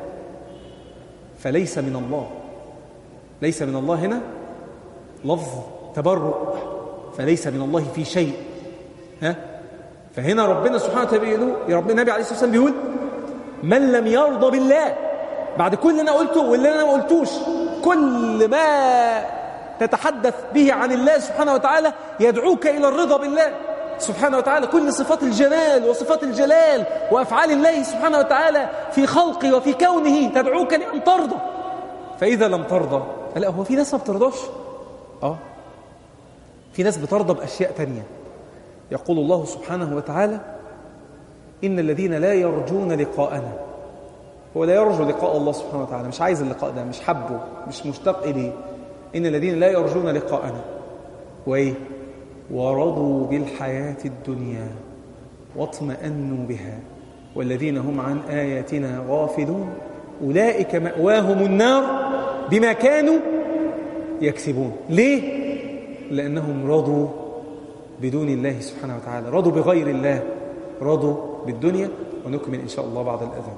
فليس من الله. ليس من الله هنا لفظ تبرؤ، فليس من الله في شيء. ها؟ فهنا ربنا سبحانه وتعالى بيقول، يا رب النبي عليه الصلاة والسلام بيقول: من لم يرضى بالله، بعد كل اللي أنا قلته واللي أنا ما قلتوش، كل ما تتحدث به عن الله سبحانه وتعالى يدعوك إلى الرضا بالله سبحانه وتعالى. كل صفات الجلال وصفات الجلال وأفعال الله سبحانه وتعالى في خلقه وفي كونه تدعوك لأن ترضى. فإذا لم ترضى، لا، هو في ناس ما بترضاش. آه في ناس بترضى بأشياء تانية. يقول الله سبحانه وتعالى: إن الذين لا يرجون لقاءنا. هو لا يرجو لقاء الله سبحانه وتعالى، مش عايز اللقاء ده، مش حبه، مش مشتاق إليه. إن الذين لا يرجون لقاءنا وإيه؟ ورضوا بالحياة الدنيا واطمأنوا بها والذين هم عن آياتنا غافلون أولئك مأواهم النار بما كانوا يكسبون. ليه؟ لأنهم رضوا بدون الله سبحانه وتعالى، رضوا بغير الله، رضوا بالدنيا. ونكمل إن شاء الله بعد الأذان.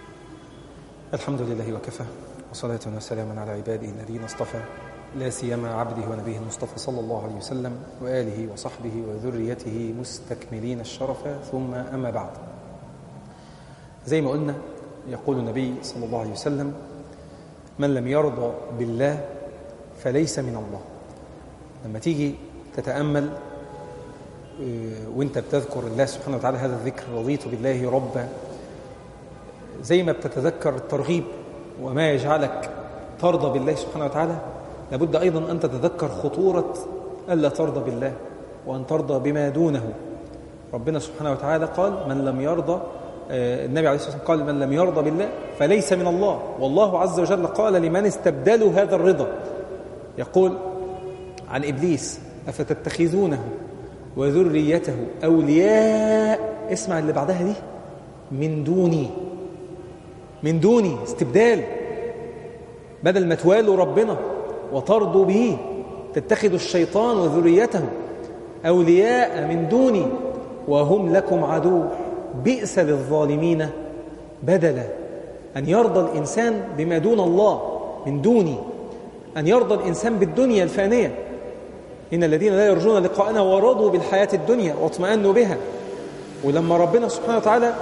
الحمد لله وكفى، وصلاة وسلاما على عباده الذين اصطفى، لا سيما عبده ونبيه المصطفى صلى الله عليه وسلم وآله وصحبه وذريته مستكملين الشرف، ثم أما بعد. زي ما قلنا، يقول النبي صلى الله عليه وسلم: من لم يرضى بالله فليس من الله. لما تيجي تتأمل وانت بتذكر الله سبحانه وتعالى هذا الذكر: رضيت بالله ربا، زي ما بتتذكر الترغيب وما يجعلك ترضى بالله سبحانه وتعالى، لابد أيضا أن تتذكر خطورة ألا ترضى بالله وأن ترضى بما دونه. ربنا سبحانه وتعالى قال: من لم يرضى، النبي عليه الصلاة والسلام قال: من لم يرضى بالله فليس من الله. والله عز وجل قال لمن استبدلوا هذا الرضا، يقول عن إبليس: أفتتخذونه وذريته أولياء، اسمع اللي بعدها دي، من دوني. من دوني، استبدال. بدل ما توالوا ربنا وترضوا به، تتخذوا الشيطان وذريته أولياء من دوني وهم لكم عدو، بئس للظالمين بدلا. أن يرضى الإنسان بما دون الله من دوني، أن يرضى الإنسان بالدنيا الفانية. إن الذين لا يرجون لقاءنا ورضوا بالحياة الدنيا واطمأنوا بها. ولما ربنا سبحانه وتعالى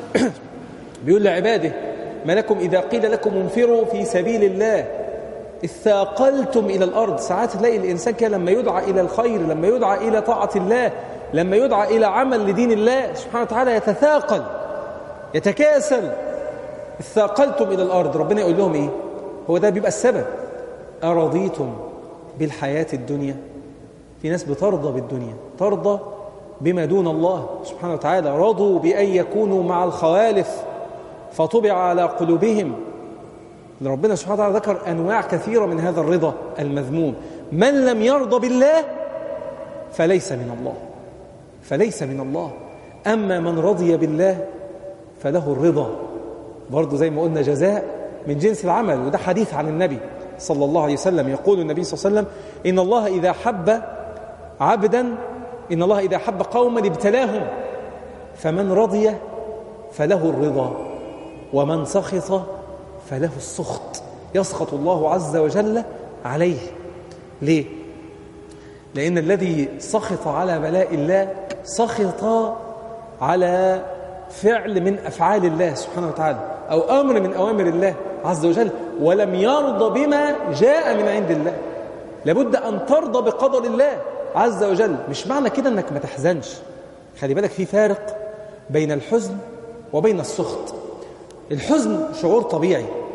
بيقول لعباده: ما لكم إذا قيل لكم انفروا في سبيل الله اثاقلتم إلى الأرض. ساعات تلاقي الإنسان كده لما يدعى إلى الخير، لما يدعى إلى طاعة الله، لما يدعى إلى عمل لدين الله سبحانه وتعالى يتثاقل، يتكاسل. اثاقلتم إلى الأرض، ربنا يقول لهم إيه؟ هو ده بيبقى السبب. أرضيتم بالحياة الدنيا. في ناس بترضى بالدنيا، ترضى بما دون الله سبحانه وتعالى. رضوا بأن يكونوا مع الخوالف فطبع على قلوبهم. ربنا سبحانه وتعالى ذكر أنواع كثيرة من هذا الرضا المذموم. من لم يرضى بالله فليس من الله، فليس من الله. أما من رضي بالله فله الرضا، برضو زي ما قلنا جزاء من جنس العمل. وده حديث عن النبي صلى الله عليه وسلم. يقول النبي صلى الله عليه وسلم: إن الله إذا حب عبدا إن الله إذا حب قوما ابتلاهم، فمن رضي فله الرضا ومن سخط فله السخط. يسخط الله عز وجل عليه. ليه؟ لأن الذي سخط على بلاء الله سخط على فعل من أفعال الله سبحانه وتعالى أو أمر من أوامر الله عز وجل، ولم يرضى بما جاء من عند الله. لابد أن ترضى بقدر الله عز وجل. مش معنى كده أنك ما تحزنش، خلي بالك في فارق بين الحزن وبين السخط. الحزن شعور طبيعي،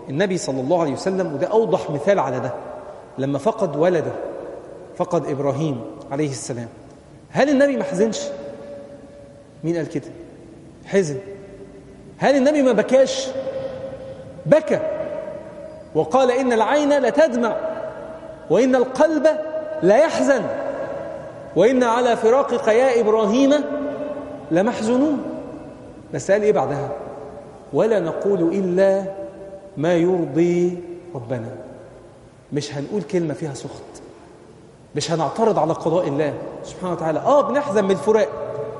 النبي صلى الله عليه وسلم، وده أوضح مثال على ده، لما فقد ولده، فقد إبراهيم عليه السلام، هل النبي ما حزنش؟ مين قال كده؟ حزن. هل النبي ما بكاش؟ بكى، وقال إن العين لتدمع وإن القلب لا يحزن وإن على فراقك يا إبراهيم لمحزنون. بس قال إيه بعدها؟ ولا نقول إلا ما يرضي ربنا. مش هنقول كلمة فيها سخط، مش هنعترض على قضاء الله سبحانه وتعالى. آه بنحزن من الفراق،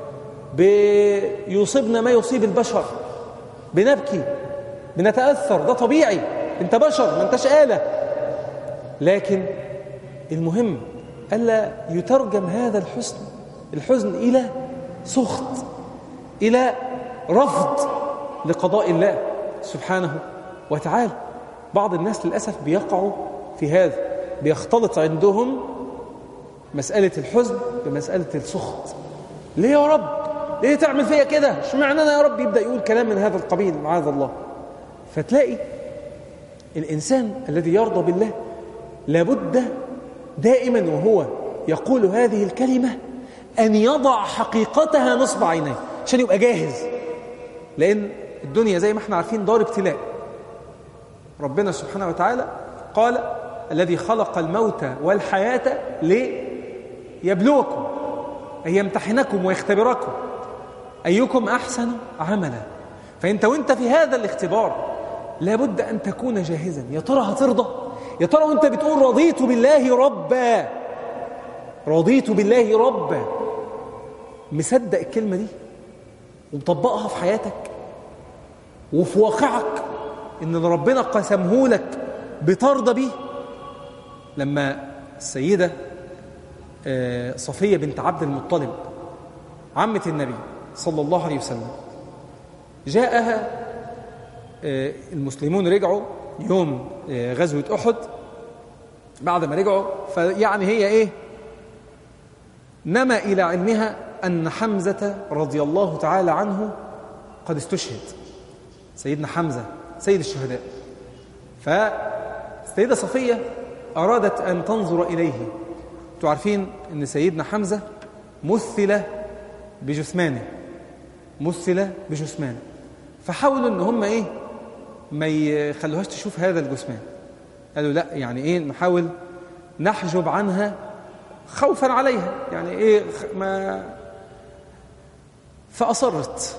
بيصيبنا ما يصيب البشر، بنبكي، بنتأثر، ده طبيعي، انت بشر ما انتش آلة. لكن المهم ألا يترجم هذا الحزن الحزن إلى سخط، إلى رفض لقضاء الله سبحانه وتعالى. بعض الناس للأسف بيقعوا في هذا، بيختلط عندهم مسألة الحزن بمسألة السخط. ليه يا رب؟ ليه تعمل فيا كده؟ اشمعنى أنا يا رب؟ يبدأ يقول كلام من هذا القبيل معاذ الله. فتلاقي الإنسان الذي يرضى بالله لابد دائما وهو يقول هذه الكلمة أن يضع حقيقتها نصب عينيه عشان يبقى جاهز. لأن الدنيا زي ما احنا عارفين دار ابتلاء. ربنا سبحانه وتعالى قال الذي خلق الموت والحياة ليبلوكم، أي يمتحنكم ويختبركم أيكم أحسن عملا. فأنت وانت في هذا الاختبار لابد أن تكون جاهزا. يا ترى هترضى؟ يا ترى وانت بتقول رضيت بالله ربا، رضيت بالله ربا، مصدق الكلمة دي ومطبقها في حياتك وفي واقعك إن ربنا قسمه لك بترضى به؟ لما السيدة صفية بنت عبد المطلب عمة النبي صلى الله عليه وسلم جاءها المسلمون، رجعوا يوم غزوة أحد، بعد ما رجعوا فيعني هي إيه نما إلى علمها أن حمزة رضي الله تعالى عنه قد استشهد، سيدنا حمزة سيد الشهداء. فالسيدة صفية أرادت أن تنظر إليه. أنتوا عارفين أن سيدنا حمزة مثل بجثمانه، مثل بجثمانه، فحاولوا أن هم إيه ما يخلوهاش تشوف هذا الجثمان. قالوا لا، يعني إيه نحاول نحجب عنها خوفا عليها، يعني إيه ما. فأصرت،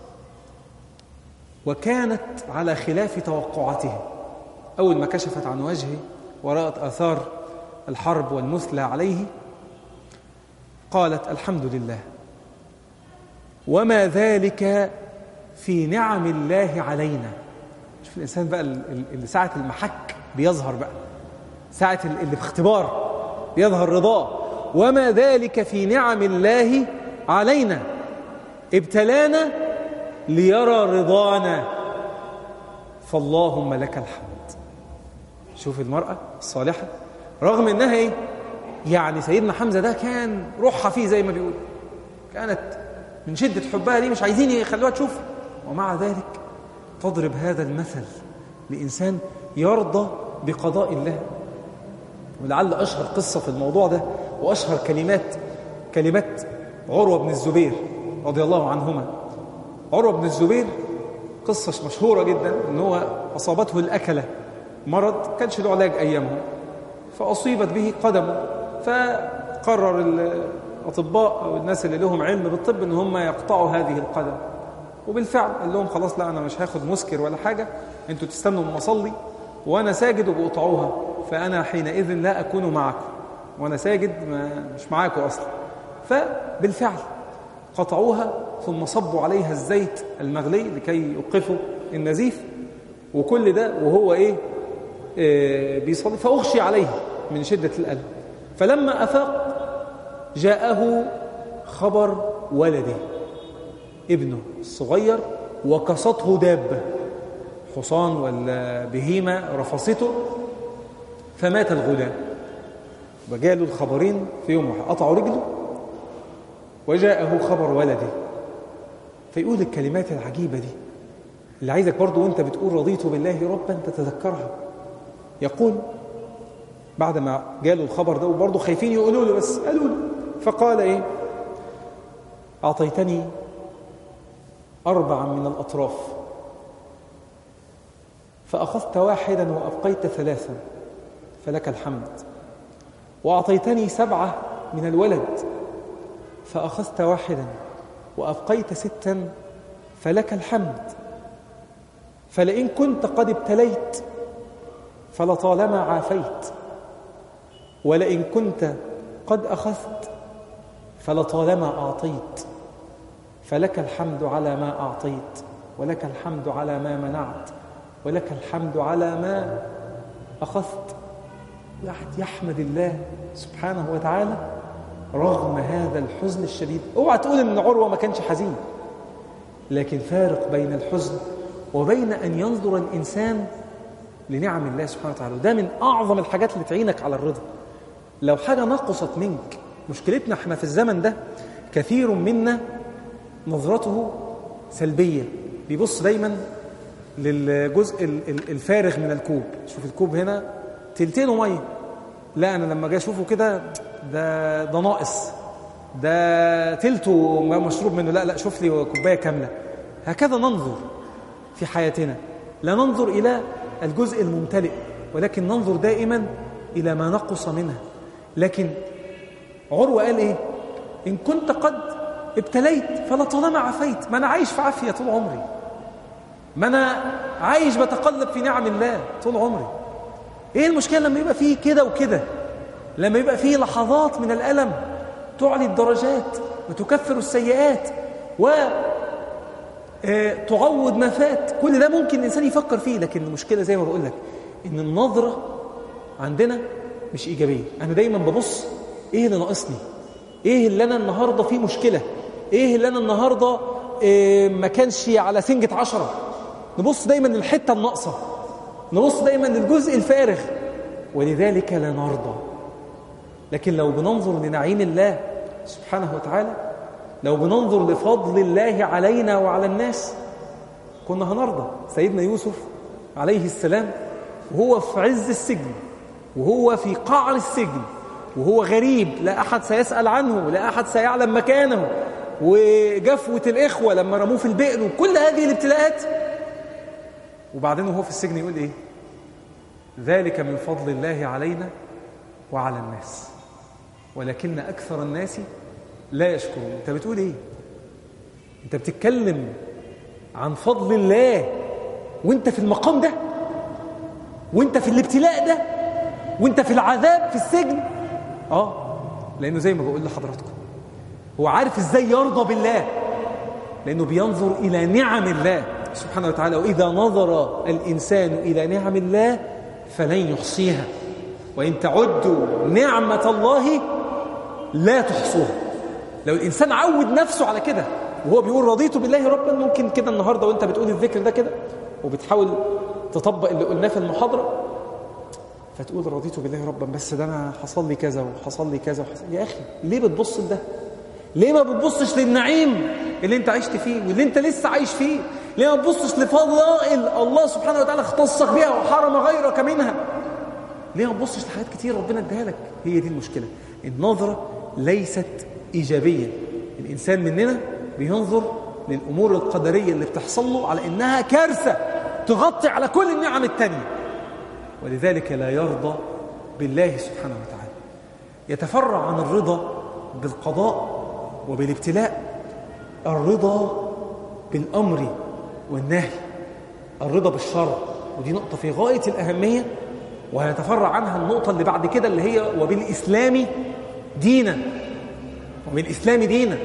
وكانت على خلاف توقعاتها. أول ما كشفت عن وجهه ورأت آثار الحرب والمثلى عليه قالت الحمد لله، وما ذلك في نعم الله علينا. شوف الإنسان بقى اللي ساعة المحك بيظهر، بقى ساعة اللي في اختبار بيظهر رضاه. وما ذلك في نعم الله علينا، ابتلانا ليرى رضانا، فاللهم لك الحمد. شوف المرأة الصالحة رغم انها ايه يعني سيدنا حمزة ده كان روحها فيه زي ما بيقول، كانت من شدة حبها ليه مش عايزين يخلوها تشوف، ومع ذلك تضرب هذا المثل لإنسان يرضى بقضاء الله. ولعل أشهر قصة في الموضوع ده وأشهر كلمات كلمات عروة بن الزبير رضي الله عنهما. عروة بن الزبير قصة مشهورة جدا، إن هو أصابته الأكلة، مرض كانش له علاج أيامه، فأصيبت به قدمه، فقرر الأطباء أو الناس اللي لهم علم بالطب إن هم يقطعوا هذه القدم. وبالفعل قال لهم خلاص لا، أنا مش هاخد مسكر ولا حاجة، أنتوا تستنوا ما أصلي وأنا ساجد وبقطعوها، فأنا حينئذ لا أكون معكم، وأنا ساجد ما مش معاكم أصلا. فبالفعل قطعوها، ثم صبوا عليها الزيت المغلي لكي يوقفوا النزيف، وكل ده وهو إيه, إيه بيصلي، فأغشي عليه من شدة الألم. فلما أفاق جاءه خبر ولده ابنه الصغير، وكسته دابة، حصان ولا بهيمة رفصته، فمات الغلام. وجاء الخبرين في يوم واحد، قطعوا رجله وجاءه خبر ولده. فيقول الكلمات العجيبة دي: اللي عايزك برضو وانت بتقول رضيت بالله ربا تتذكرها. يقول بعد ما جاله الخبر ده وبرضو خايفين يقولوا له بس قالوا له، فقال ايه؟ أعطيتني أربعا من الأطراف فأخذت واحدا وأبقيت ثلاثا فلك الحمد، وأعطيتني سبعة من الولد فأخذت واحدا وأبقيت ستا فلك الحمد، فلئن كنت قد ابتليت فلطالما عافيت، ولئن كنت قد أخذت فلطالما أعطيت، فلك الحمد على ما أعطيت، ولك الحمد على ما منعت، ولك الحمد على ما أخذت. واحد يحمد الله سبحانه وتعالى رغم هذا الحزن الشديد. اوعى تقول ان عروة ما كانش حزين، لكن فارق بين الحزن وبين أن ينظر الإنسان لنعم الله سبحانه وتعالى. وده من أعظم الحاجات اللي تعينك على الرضا. لو حاجة نقصت منك، مشكلتنا احنا في الزمن ده كثير منا نظرته سلبية، بيبص دايما للجزء الفارغ من الكوب. شوف الكوب هنا تلتينه مية، لا أنا لما جاي أشوفه كده ده ده ناقص، ده تلته مشروب منه، لا لا شوف لي كوباية كاملة. هكذا ننظر في حياتنا، لا ننظر إلى الجزء الممتلئ، ولكن ننظر دائما إلى ما نقص منها. لكن عروة قال إيه؟ إن كنت قد ابتليت فلطالما عافيت. ما أنا عايش في عافية طول عمري، ما أنا عايش بتقلب في نعم الله طول عمري. إيه المشكلة لما يبقى فيه كده وكده؟ لما يبقى فيه لحظات من الألم تعلي الدرجات وتكفر السيئات وتعوض ما فات، كل ده ممكن الإنسان يفكر فيه. لكن المشكلة زي ما بقول لك إن النظرة عندنا مش إيجابية. أنا دايما ببص إيه اللي ناقصني، إيه اللي أنا النهاردة فيه مشكلة، إيه اللي أنا النهاردة إيه ما كانش على سنجة عشرة. نبص دايما للحتة الناقصة، نبص دايما للجزء الفارغ، ولذلك لا نرضى. لكن لو بننظر لنعيم الله سبحانه وتعالى، لو بننظر لفضل الله علينا وعلى الناس، كنا هنرضى. سيدنا يوسف عليه السلام وهو في عز السجن، وهو في قعر السجن، وهو غريب لا أحد سيسأل عنه، لا أحد سيعلم مكانه، وجفوة الإخوة لما رموه في البئر، وكل هذه الابتلاءات، وبعدين وهو في السجن يقول إيه؟ ذلك من فضل الله علينا وعلى الناس ولكن أكثر الناس لا يشكرون. أنت بتقول إيه؟ أنت بتتكلم عن فضل الله وأنت في المقام ده، وأنت في الابتلاء ده، وأنت في العذاب في السجن. آه لأنه زي ما بقول لحضراتكم هو عارف إزاي يرضى بالله، لأنه بينظر إلى نعم الله سبحانه وتعالى. وإذا نظر الإنسان إلى نعم الله فلن يحصيها، وإن تعدوا نعمة الله لا تحصوها. لو الإنسان عود نفسه على كده وهو بيقول رضيت بالله ربا، ممكن كده النهاردة وإنت بتقول الذكر ده كده وبتحاول تطبق اللي قلناه في المحاضرة، فتقول رضيت بالله ربا، بس ده أنا حصل لي كذا وحصل لي كذا وحصل. يا أخي ليه بتبص لده؟ ليه ما بتبصش للنعيم اللي انت عشت فيه واللي انت لسه عايش فيه؟ ليه ما بتبصش لفضائل الله سبحانه وتعالى اختصك بها وحرم غيرك منها؟ ليه ما تبصش لحاجات كتير ربنا اداها لك؟ هي دي المشكلة. النظرة ليست إيجابية. الإنسان مننا بينظر للأمور القدرية اللي بتحصل له على إنها كارثة تغطي على كل النعم التانية، ولذلك لا يرضى بالله سبحانه وتعالى. يتفرع عن الرضا بالقضاء وبالابتلاء الرضا بالأمر والنهي، الرضا بالشرع، ودي نقطة في غاية الأهمية، وهيتفرع عنها النقطة اللي بعد كده اللي هي وبالإسلام دينا. وبالإسلام دينا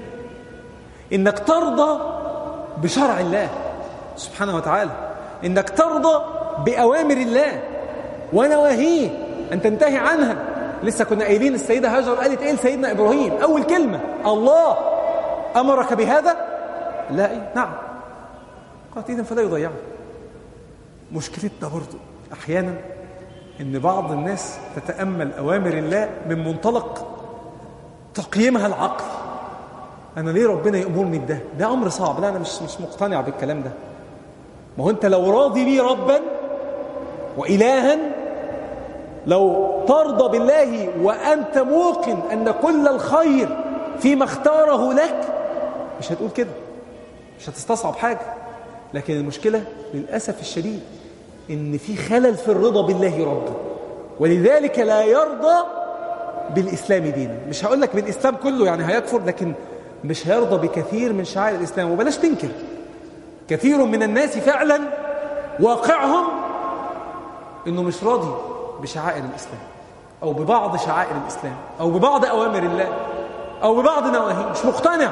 إنك ترضى بشرع الله سبحانه وتعالى، إنك ترضى بأوامر الله ونواهيه أن تنتهي عنها. لسه كنا قايلين السيدة هاجر قالت إيه لسيدنا إبراهيم؟ أول كلمة الله أمرك بهذا؟ لا إيه؟ نعم. قالت إذن فلا يضيعه. مشكلتنا برضو أحيانا إن بعض الناس تتأمل أوامر الله من منطلق تقييمها العقل. أنا ليه ربنا يأمرني بده؟ ده أمر صعب، لا أنا مش مش مقتنع بالكلام ده. ما هو أنت لو راضي بي ربا وإلها، لو ترضى بالله وأنت موقن أن كل الخير فيما اختاره لك، مش هتقول كده، مش هتستصعب حاجة. لكن المشكلة للأسف الشديد إن في خلل في الرضا بالله ربا، ولذلك لا يرضى بالإسلام دينا. مش هقول لك بالإسلام كله يعني هيكفر، لكن مش هيرضى بكثير من شعائر الإسلام. وبلاش تنكر، كثير من الناس فعلا واقعهم إنه مش راضي بشعائر الإسلام، أو ببعض شعائر الإسلام، أو ببعض أوامر الله، أو ببعض نواهيه، مش مقتنع.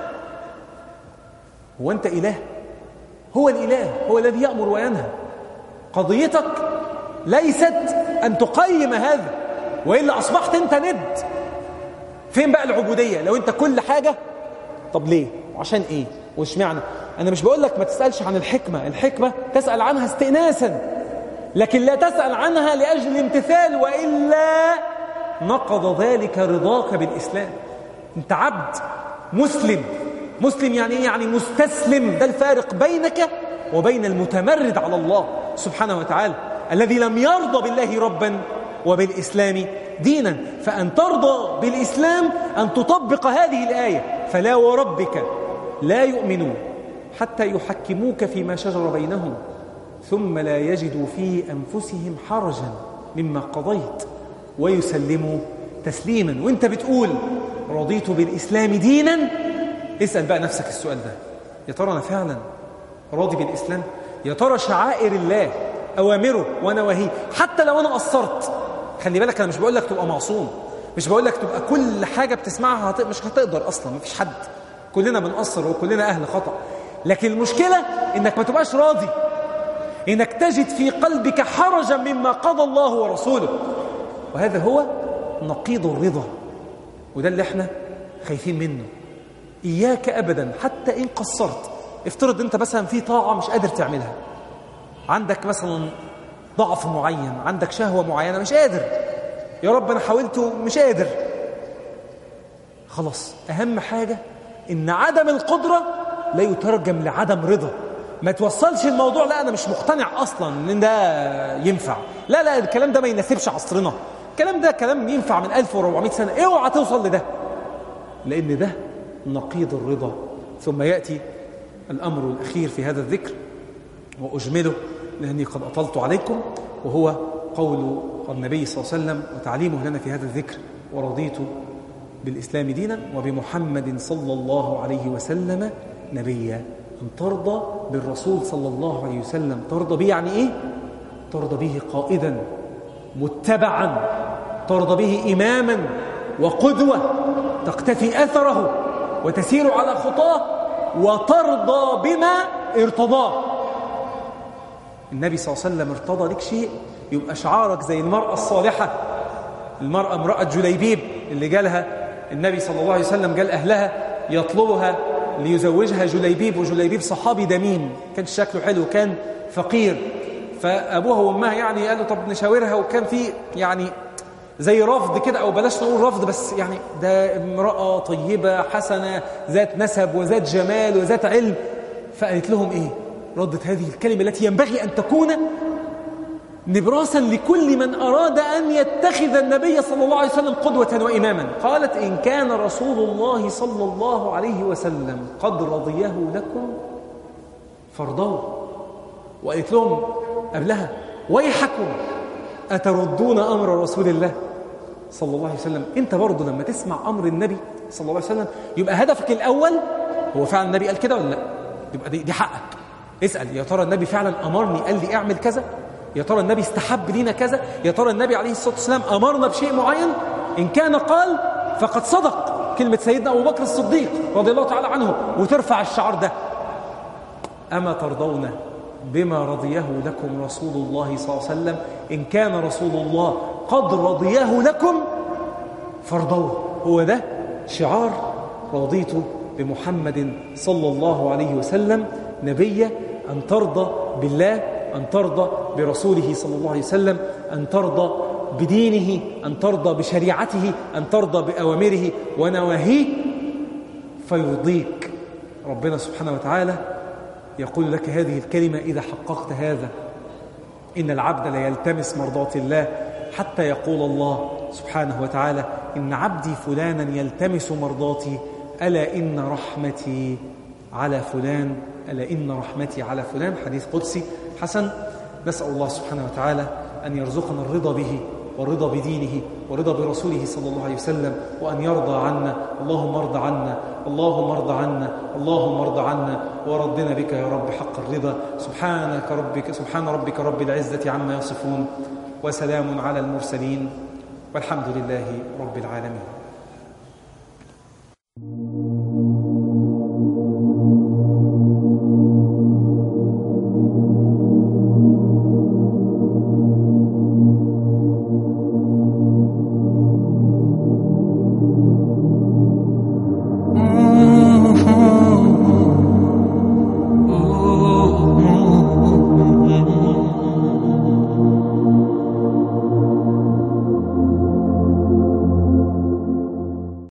هو أنت إله؟ هو الإله، هو الذي يأمر وينهى. قضيتك ليست أن تقيم هذا، وإلا أصبحت أنت ند. فين بقى العبودية لو أنت كل حاجة؟ طب ليه؟ وعشان إيه؟ وإيش معنى؟ أنا مش بقول لك ما تسألش عن الحكمة، الحكمة تسأل عنها استئناسا، لكن لا تسأل عنها لأجل الامتثال، وإلا نقض ذلك رضاك بالإسلام. أنت عبد مسلم. مسلم يعني إيه؟ يعني مستسلم. ده الفارق بينك وبين المتمرد على الله سبحانه وتعالى الذي لم يرضى بالله ربا وبالإسلام دينا. فأن ترضى بالإسلام أن تطبق هذه الآية: فلا وربك لا يؤمنون حتى يحكموك فيما شجر بينهم ثم لا يجدوا في أنفسهم حرجا مما قضيت ويسلموا تسليما. وانت بتقول رضيت بالإسلام دينا، اسأل بقى نفسك السؤال ده: يا ترى أنا فعلا راضي بالإسلام؟ يا ترى شعائر الله أوامره ونواهيه حتى لو أنا قصرت؟ خلي بالك، أنا مش بقول لك تبقى معصوم، مش بقول لك تبقى كل حاجة بتسمعها هت... مش هتقدر أصلا، مفيش حد، كلنا بنقصر وكلنا أهل خطأ. لكن المشكلة إنك ما تبقاش راضي، إنك تجد في قلبك حرجا مما قضى الله ورسوله، وهذا هو نقيض الرضا، وده اللي احنا خايفين منه. إياك أبدا حتى إن قصرت. افترض أنت مثلا في طاعة مش قادر تعملها، عندك مثلا ضعف معين، عندك شهوة معينة مش قادر، يا رب أنا حاولت مش قادر. خلاص، أهم حاجة إن عدم القدرة لا يترجم لعدم رضا. ما توصلش الموضوع لا أنا مش مقتنع أصلا إن ده ينفع، لا لا الكلام ده ما يناسبش عصرنا، الكلام ده كلام ينفع من ألف وأربعمائة سنة، اوعى توصل لده، لأن ده نقيض الرضا. ثم يأتي الأمر الأخير في هذا الذكر وأجمله لأني قد أطلت عليكم، وهو قول النبي صلى الله عليه وسلم وتعليمه لنا في هذا الذكر: ورضيت بالإسلام دينا وبمحمد صلى الله عليه وسلم نبيا. أن ترضى بالرسول صلى الله عليه وسلم. ترضى به يعني إيه؟ ترضى به قائدا متبعا، ترضى به إماما وقدوة تقتفي أثره وتسير على خطاه، وترضى بما ارتضاه. النبي صلى الله عليه وسلم ارتضى لك شيء، يبقى شعارك زي المرأة الصالحة، المرأة امرأة جليبيب اللي جالها النبي صلى الله عليه وسلم، قال أهلها يطلبها ليزوجها جليبيب، وجليبيب صحابي دميم، كان شكله حلو، كان فقير، فأبوها وأمها يعني قالوا طب نشاورها، وكان في يعني زي رفض كده، أو بلاش نقول رفض، بس يعني ده امرأة طيبة حسنة ذات نسب وذات جمال وذات علم. فقالت لهم إيه؟ ردت هذه الكلمة التي ينبغي أن تكون نبراسا لكل من أراد أن يتخذ النبي صلى الله عليه وسلم قدوة وإماما. قالت: إن كان رسول الله صلى الله عليه وسلم قد رضيه لكم فارضوه. وقالت لهم قبلها: ويحكم أتردون أمر رسول الله صلى الله عليه وسلم. أنت برضو لما تسمع أمر النبي صلى الله عليه وسلم يبقى هدفك الأول هو فعلا النبي قال كده ولا لا؟ يبقى دي, دي حقك. اسأل: يا ترى النبي فعلا أمرني قال لي اعمل كذا؟ يا ترى النبي استحب لينا كذا؟ يا ترى النبي عليه الصلاة والسلام أمرنا بشيء معين؟ إن كان قال فقد صدق، كلمة سيدنا أبو بكر الصديق رضي الله تعالى عنه، وترفع الشعار ده: أما ترضون بما رضيه لكم رسول الله صلى الله عليه وسلم؟ إن كان رسول الله قد رضيه لكم فارضوه. هو ده شعار رضيت بمحمد صلى الله عليه وسلم نبيا. أن ترضى بالله، أن ترضى برسوله صلى الله عليه وسلم، أن ترضى بدينه، أن ترضى بشريعته، أن ترضى بأوامره ونواهيه، فيرضيك ربنا سبحانه وتعالى يقول لك هذه الكلمة إذا حققت هذا. إن العبد لا يلتمس مرضات الله حتى يقول الله سبحانه وتعالى إن عبدي فلانا يلتمس مرضاتي ألا إن رحمتي على فلان ألا إن رحمتي على فلان. حديث قدسي حسن. نسأل الله سبحانه وتعالى أن يرزقنا الرضا به والرضا بدينه ورضا برسوله صلى الله عليه وسلم، وأن يرضى عنا. اللهم ارض عنا، اللهم ارض عنا، اللهم ارض عنا، وردنا بك يا رب حق الرضا. سبحانك ربك سبحان ربك رب العزة عما يصفون، وسلام على المرسلين، والحمد لله رب العالمين.